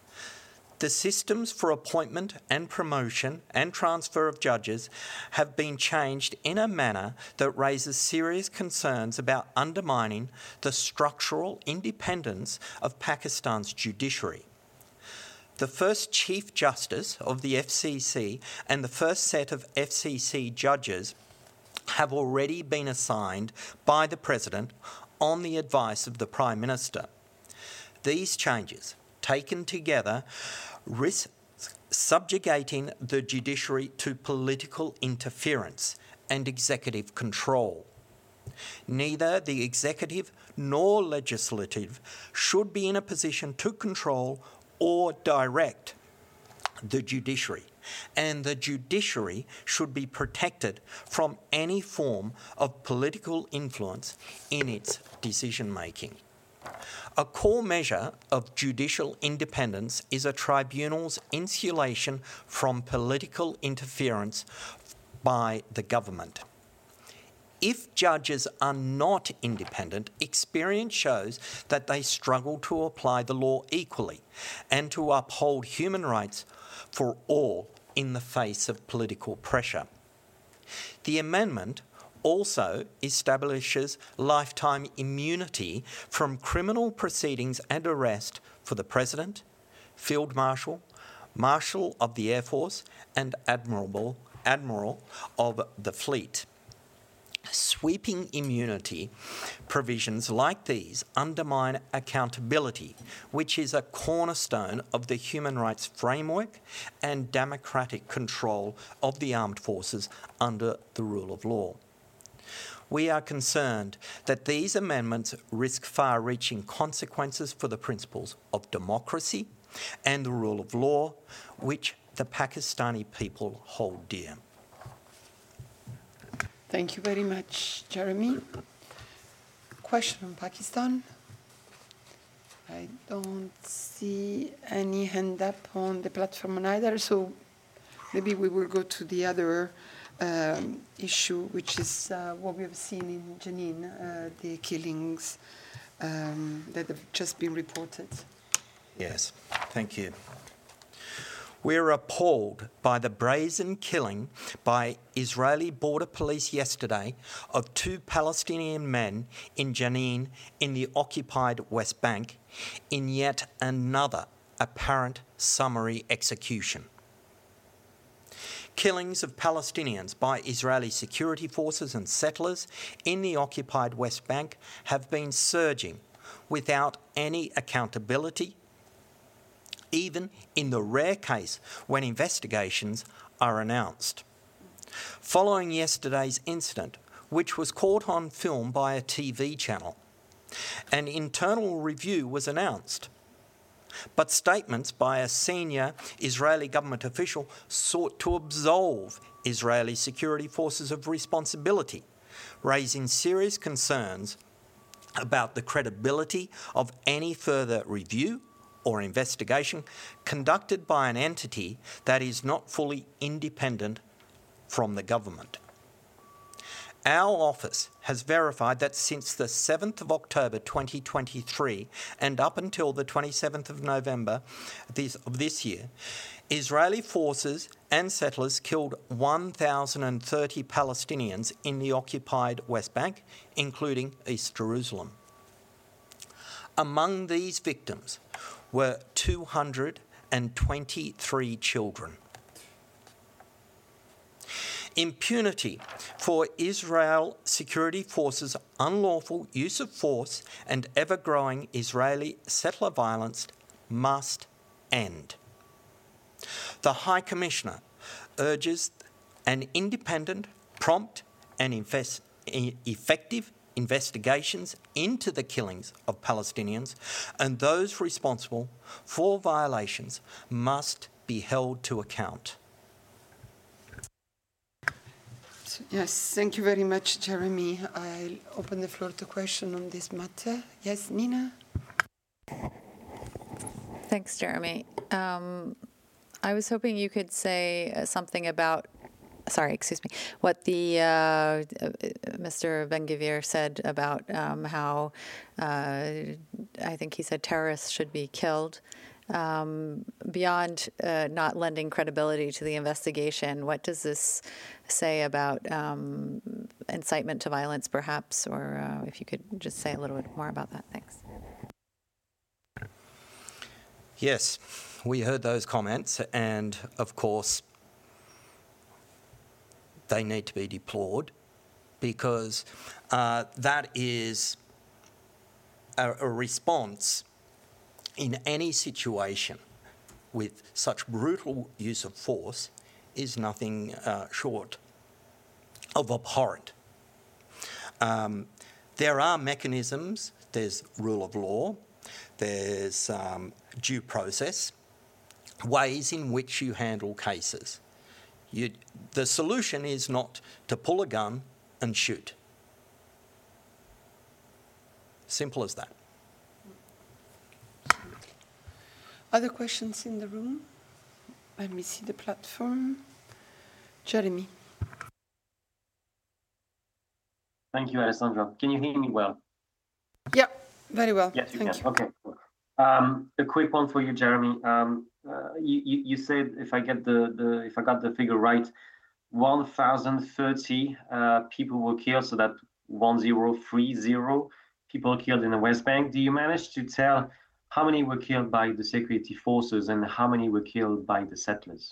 The systems for appointment and promotion and transfer of judges have been changed in a manner that raises serious concerns about undermining the structural independence of Pakistan's judiciary. The first Chief Justice of the F C C and the first set of F C C judges have already been assigned by the President on the advice of the Prime Minister. These changes, taken together, risk subjugating the judiciary to political interference and executive control. Neither the executive nor legislative should be in a position to control or direct the judiciary, and the judiciary should be protected from any form of political influence in its decision-making. A core measure of judicial independence is a tribunal's insulation from political interference by the government. If judges are not independent, experience shows that they struggle to apply the law equally and to uphold human rights for all in the face of political pressure. The amendment also establishes lifetime immunity from criminal proceedings and arrest for the President, Field Marshal, Marshal of the Air Force, and Admiral, Admiral of the Fleet. Sweeping immunity provisions like these undermine accountability, which is a cornerstone of the human rights framework and democratic control of the armed forces under the rule of law. We are concerned that these amendments risk far-reaching consequences for the principles of democracy and the rule of law, which the Pakistani people hold dear. Thank you very much, Jeremy. Question on Pakistan? I don't see any hand up on the platform either, so maybe we will go to the other um, issue, which is uh, what we have seen in Jenin, uh, the killings um, that have just been reported. Yes, thank you. We're appalled by the brazen killing by Israeli border police yesterday of two Palestinian men in Jenin in the occupied West Bank in yet another apparent summary execution. Killings of Palestinians by Israeli security forces and settlers in the occupied West Bank have been surging without any accountability, even in the rare case when investigations are announced. Following yesterday's incident, which was caught on film by a T V channel, an internal review was announced, but statements by a senior Israeli government official sought to absolve Israeli security forces of responsibility, raising serious concerns about the credibility of any further review or investigation conducted by an entity that is not fully independent from the government. Our office has verified that since the seventh of October twenty twenty-three and up until the twenty-seventh of November this, of this year, Israeli forces and settlers killed one thousand thirty Palestinians in the occupied West Bank, including East Jerusalem. Among these victims were two hundred twenty-three children. Impunity for Israel security forces' unlawful use of force and ever-growing Israeli settler violence must end. The High Commissioner urges an independent, prompt and invest- effective investigations into the killings of Palestinians, and those responsible for violations must be held to account. Yes, thank you very much, Jeremy. I'll open the floor to question on this matter. Yes, Nina? Thanks, Jeremy. Um, I was hoping you could say uh, something about, sorry, excuse me, what the uh, Mister Ben-Gvir said about um, how, uh, I think he said terrorists should be killed. Um, beyond uh, not lending credibility to the investigation, what does this say about um, incitement to violence, perhaps, or uh, if you could just say a little bit more about that. Thanks. Yes, we heard those comments, and of course, they need to be deplored because uh, that is a, a response in any situation with such brutal use of force is nothing uh, short of abhorrent. Um, there are mechanisms, there's rule of law, there's um, due process, ways in which you handle cases. You, the solution is not to pull a gun and shoot. Simple as that. Other questions in the room? Let me see the platform. Jeremy. Thank you, Alessandra. Can you hear me well? Yeah, very well. Yes, you Thank can. you. Okay. Um, a quick one for you, Jeremy. Um, uh, you, you, you said, if I get the, the if I got the figure right, one thousand thirty uh, people were killed, so that one zero three zero people killed in the West Bank. Do you manage to tell how many were killed by the security forces and how many were killed by the settlers?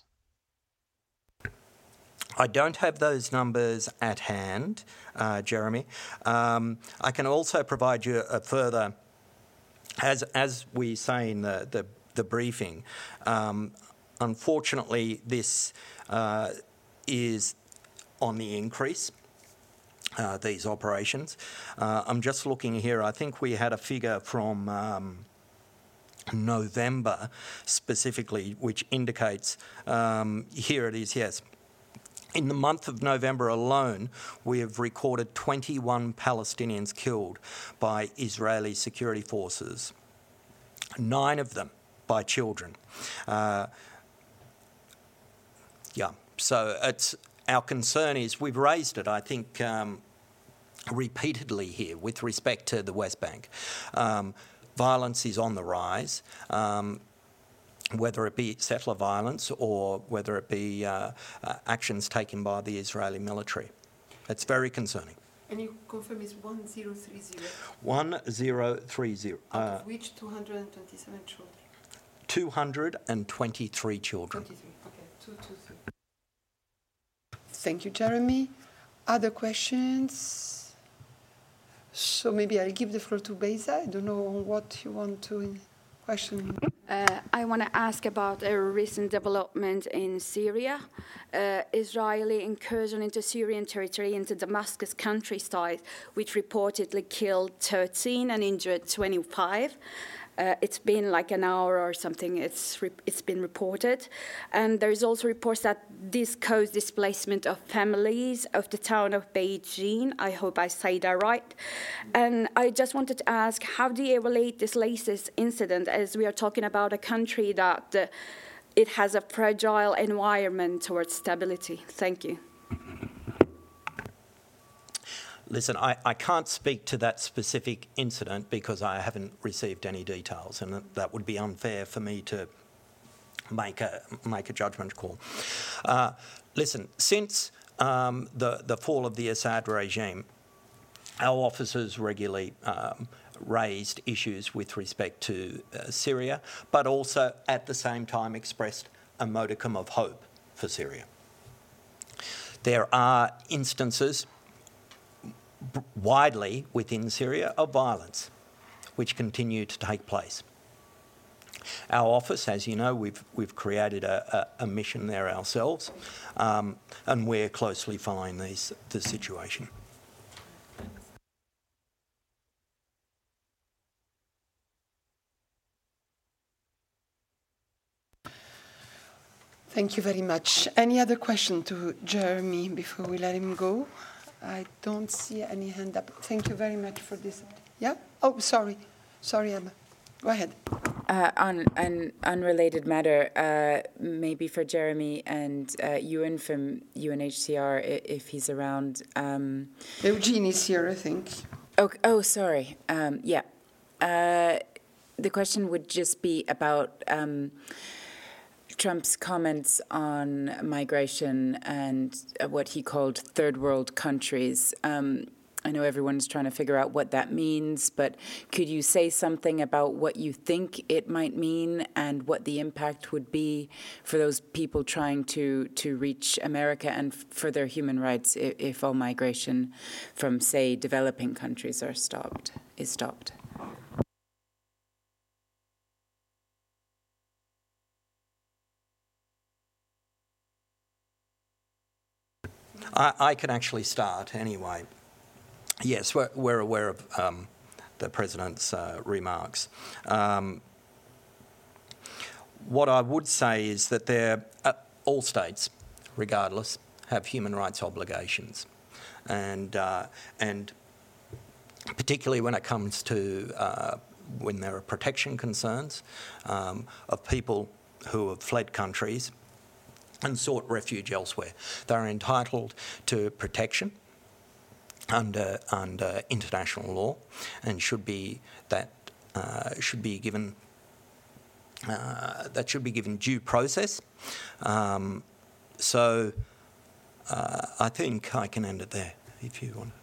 I don't have those numbers at hand, uh, Jeremy. Um, I can also provide you a further, as as we say in the, the, the briefing, um, unfortunately this uh, is on the increase, uh, these operations. Uh, I'm just looking here, I think we had a figure from um, November specifically, which indicates, um, here it is, yes. In the month of November alone, we have recorded twenty-one Palestinians killed by Israeli security forces, nine of them by children. Uh, yeah, so it's, our concern is, we've raised it, I think, um, repeatedly here with respect to the West Bank. Um, Violence is on the rise, um, whether it be settler violence or whether it be uh, uh, actions taken by the Israeli military. It's very concerning. And you confirm it's one zero three zero? one zero three zero. Out Uh, of which two hundred twenty-seven children? two hundred twenty-three children. twenty-three, okay, two two three. Thank you, Jeremy. Other questions? So maybe I'll give the floor to Beyza. I don't know what you want to question. Uh, I want to ask about a recent development in Syria. Uh, Israeli incursion into Syrian territory into Damascus countryside, which reportedly killed thirteen and injured twenty-five. Uh, it's been like an hour or something, it's, re it's been reported. And there's also reports that this caused displacement of families of the town of Beijing. I hope I say that right. And I just wanted to ask, how do you evaluate this latest incident, as we are talking about a country that uh, it has a fragile environment towards stability? Thank you. Listen, I, I can't speak to that specific incident because I haven't received any details, and that would be unfair for me to make a make a judgment call. Uh, listen, since um, the the fall of the Assad regime, our officers regularly um, raised issues with respect to uh, Syria, but also at the same time expressed a modicum of hope for Syria. There are instances widely within Syria of violence, which continue to take place. Our office, as you know, we've we've created a, a, a mission there ourselves, um, and we're closely following these the situation. Thank you very much. Any other question to Jeremy before we let him go? I don't see any hand up. Thank you very much for this. Yeah? Oh, sorry. Sorry, Emma. Go ahead. Uh, on an unrelated matter, uh, maybe for Jeremy and uh, Ewan from U N H C R, if he's around. Um, Eugene is here, I think. Oh, oh sorry. Um, yeah. Uh, the question would just be about um, Trump's comments on migration and what he called third world countries. Um, I know everyone's trying to figure out what that means, but could you say something about what you think it might mean and what the impact would be for those people trying to, to reach America and for their human rights if, if all migration from, say, developing countries are stopped, is stopped? I, I can actually start anyway. Yes, we're, we're aware of um, the President's uh, remarks. Um, what I would say is that they're, uh, all states, regardless, have human rights obligations. And, uh, and particularly when it comes to uh, when there are protection concerns um, of people who have fled countries and sought refuge elsewhere. They're entitled to protection under under international law, and should be that uh, should be given uh, that should be given due process. Um, so uh, I think I can end it there if you want.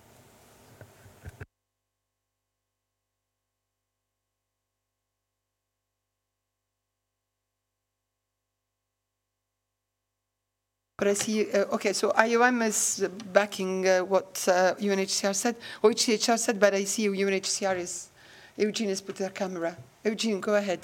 But I see, uh, okay, so I O M is backing uh, what uh, U N H C R said, or H C R said, but I see U N H C R is, Eugene has put their camera. Eugene, go ahead.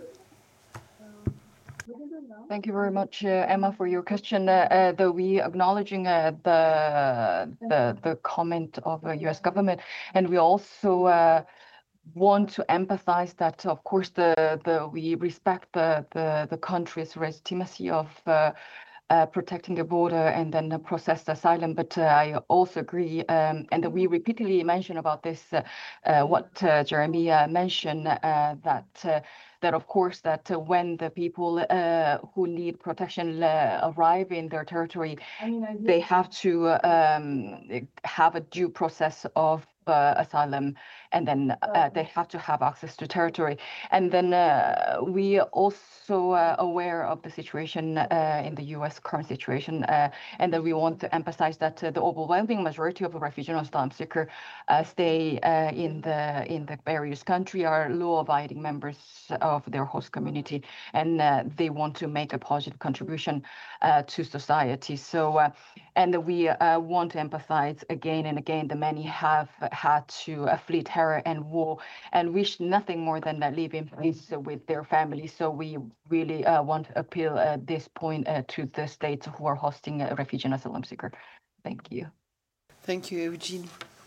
Thank you very much, uh, Emma, for your question. Uh, uh, though we acknowledging uh, the, the the comment of the U S government, and we also uh, want to emphasize that, of course, the the we respect the the, the country's legitimacy of uh, uh, protecting the border and then the process asylum. But uh, I also agree, um, and we repeatedly mention about this, uh, uh, what uh, Jeremy uh, mentioned, uh, that. Uh, that of course that uh, when the people uh, who need protection uh, arrive in their territory, they have to um, have a due process of uh, asylum, and then uh, they have to have access to territory. And then uh, we also uh, aware of the situation uh, in the U S current situation, uh, and then we want to emphasize that uh, the overwhelming majority of the refugee and asylum seekers uh, stay uh, in the in the various country are law-abiding members of their host community, and uh, they want to make a positive contribution uh, to society. So, uh, and we uh, want to emphasize again and again that many have had to uh, flee terror and war and wish nothing more than uh, live in peace with their families. So we really uh, want to appeal at this point uh, to the states who are hosting a refugee and asylum seeker. Thank you. Thank you, Eugene.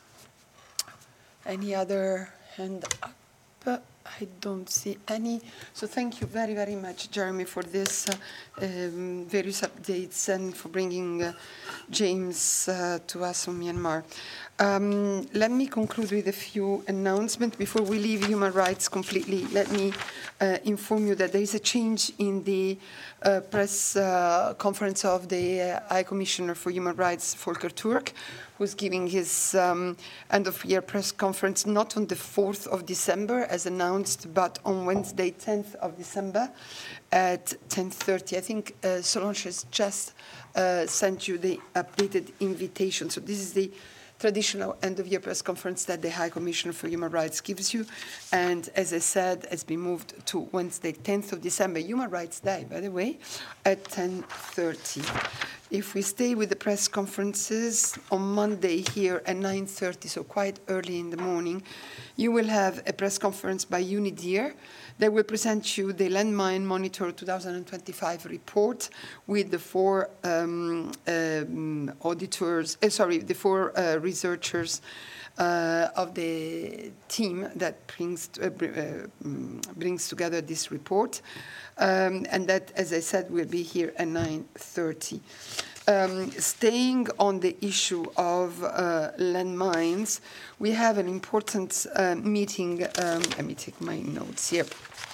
Any other hand up? I don't see any. So thank you very, very much, Jeremy, for this uh, um, various updates and for bringing uh, James uh, to us on Myanmar. Um, let me conclude with a few announcements. Before we leave human rights completely, let me uh, inform you that there is a change in the uh, press uh, conference of the uh, High Commissioner for Human Rights, Volker Turk, who's giving his um, end-of-year press conference not on the fourth of December, as announced, but on Wednesday, tenth of December at ten thirty. I think uh, Solange has just uh, sent you the updated invitation. So this is the traditional end-of-year press conference that the High Commissioner for Human Rights gives you. And as I said, it's been moved to Wednesday, tenth of December, Human Rights Day, by the way, at ten thirty. If we stay with the press conferences, on Monday here at nine thirty, so quite early in the morning, you will have a press conference by UNIDIR. They will present you the Landmine Monitor twenty twenty-five report with the four um, um, auditors, uh, sorry, the four uh, researchers uh, of the team that brings, uh, uh, brings together this report. Um, and that, as I said, will be here at nine thirty. Um, staying on the issue of uh, landmines, we have an important uh, meeting. Um, let me take my notes here.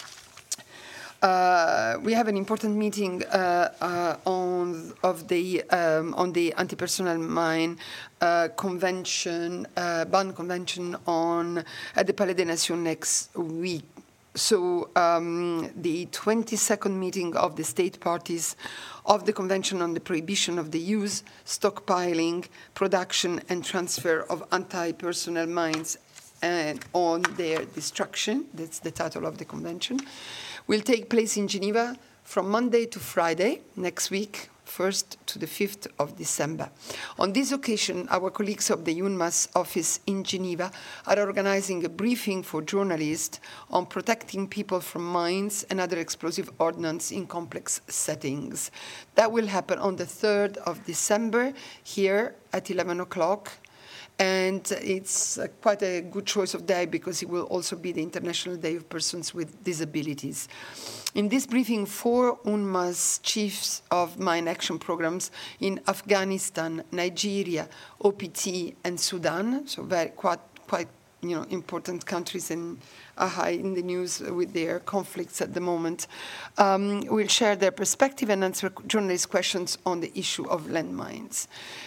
Uh, we have an important meeting uh, uh, on of the um, on the anti-personnel mine uh, convention, uh, Bonn Convention on at the Palais des Nations next week. So um, the twenty-second meeting of the state parties of the Convention on the Prohibition of the Use, Stockpiling, Production and Transfer of Anti-Personnel Mines and on their destruction, that's the title of the convention, will take place in Geneva from Monday to Friday next week, first to the fifth of December. On this occasion, our colleagues of the UNMAS office in Geneva are organizing a briefing for journalists on protecting people from mines and other explosive ordnance in complex settings. That will happen on the third of December here at eleven o'clock. And it's uh, quite a good choice of day because it will also be the International Day of Persons with Disabilities. In this briefing, four UNMAS chiefs of mine action programs in Afghanistan, Nigeria, O P T, and Sudan, so very quite, quite you know, important countries and are high in the news with their conflicts at the moment, um, will share their perspective and answer journalist questions on the issue of landmines.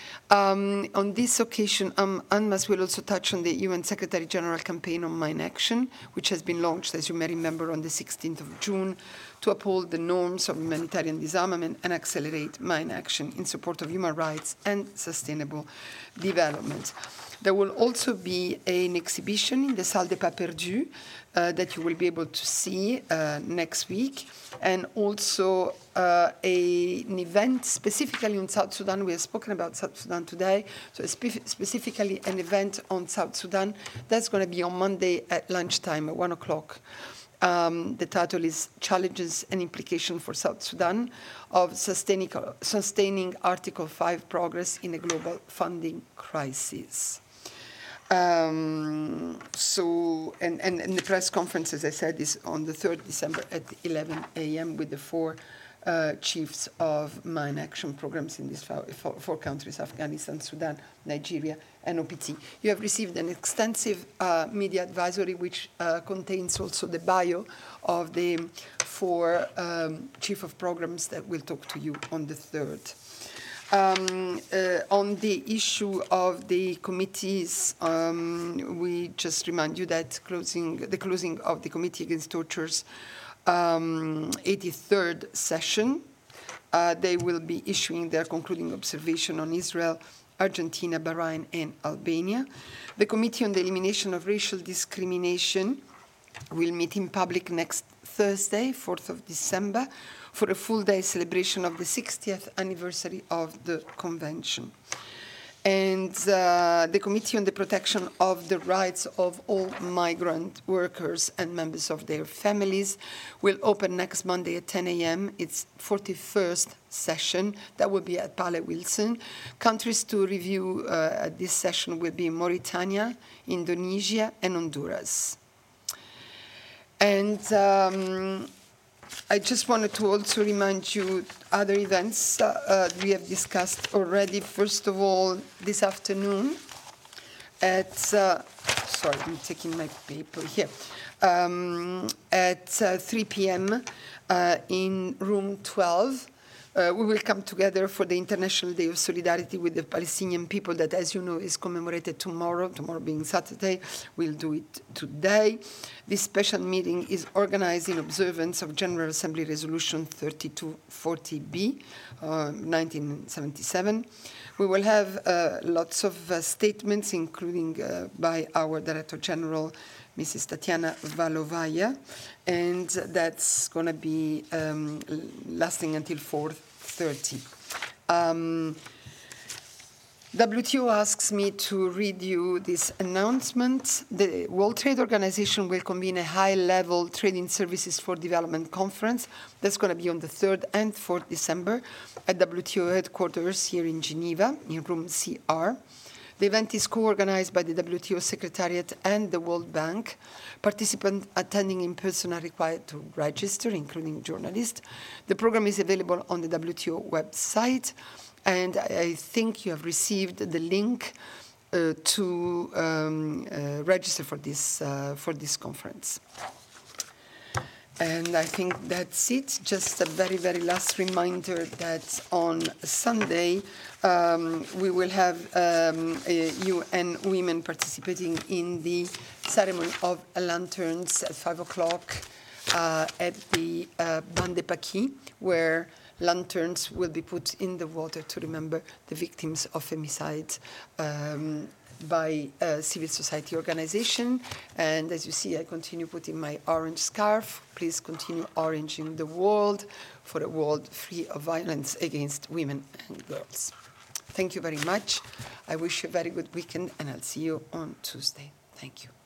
Um, on this occasion, um, UNMAS will also touch on the U N Secretary General campaign on mine action, which has been launched, as you may remember, on the sixteenth of June to uphold the norms of humanitarian disarmament and accelerate mine action in support of human rights and sustainable development. There will also be an exhibition in the Salle des Pas Perdus uh, that you will be able to see uh, next week, and also uh, a, an event specifically on South Sudan. We have spoken about South Sudan today, so spe- specifically an event on South Sudan. That's going to be on Monday at lunchtime at one o'clock. Um, the title is Challenges and Implications for South Sudan of Sustaining, sustaining Article five Progress in a Global Funding Crisis. Um, so, and, and, and the press conference, as I said, is on the third of December at eleven a.m. with the four uh, chiefs of mine action programs in these four, four countries, Afghanistan, Sudan, Nigeria, and O P T. You have received an extensive uh, media advisory, which uh, contains also the bio of the four um, chief of programs that will talk to you on the third. Um, uh, on the issue of the committees, um, we just remind you that closing the closing of the Committee Against Torture's um, eighty-third session, uh, they will be issuing their concluding observation on Israel, Argentina, Bahrain, and Albania. The Committee on the Elimination of Racial Discrimination will meet in public next Thursday, fourth of December, for a full day celebration of the sixtieth anniversary of the convention. and uh, the Committee on the Protection of the Rights of All Migrant Workers and Members of their Families will open next Monday at ten a m Its forty-first session. That will be at Palais Wilson. Countries to review uh, at this session will be Mauritania, Indonesia, and Honduras. And um, I just wanted to also remind you other events uh, uh, we have discussed already. First of all, this afternoon at, uh, sorry, I'm taking my paper here, um, at uh, three p m uh, in room twelve, Uh, we will come together for the International Day of Solidarity with the Palestinian people that, as you know, is commemorated tomorrow, tomorrow being Saturday. We'll do it today. This special meeting is organized in observance of General Assembly Resolution thirty-two forty B, uh, nineteen seventy-seven. We will have uh, lots of uh, statements, including uh, by our Director General, Missus Tatiana Valovaya, and that's going to be um, lasting until four thirty. Um, W T O asks me to read you this announcement. The World Trade Organization will convene a high-level Trading Services for Development conference. That's going to be on the third and fourth December at W T O headquarters here in Geneva, in room C R. The event is co-organized by the W T O Secretariat and the World Bank. Participants attending in person are required to register, including journalists. The program is available on the W T O website, and I think you have received the link uh, to um, uh, register for this, uh, for this conference. And I think that's it. Just a very, very last reminder that on Sunday, um, we will have um, U N women participating in the ceremony of lanterns at five o'clock uh, at the uh, Ban de Paqui, where lanterns will be put in the water to remember the victims of femicide um, by a civil society organization. And as you see, I continue putting my orange scarf. Please continue oranging the world for a world free of violence against women and girls. Thank you very much. I wish you a very good weekend, and I'll see you on Tuesday. Thank you.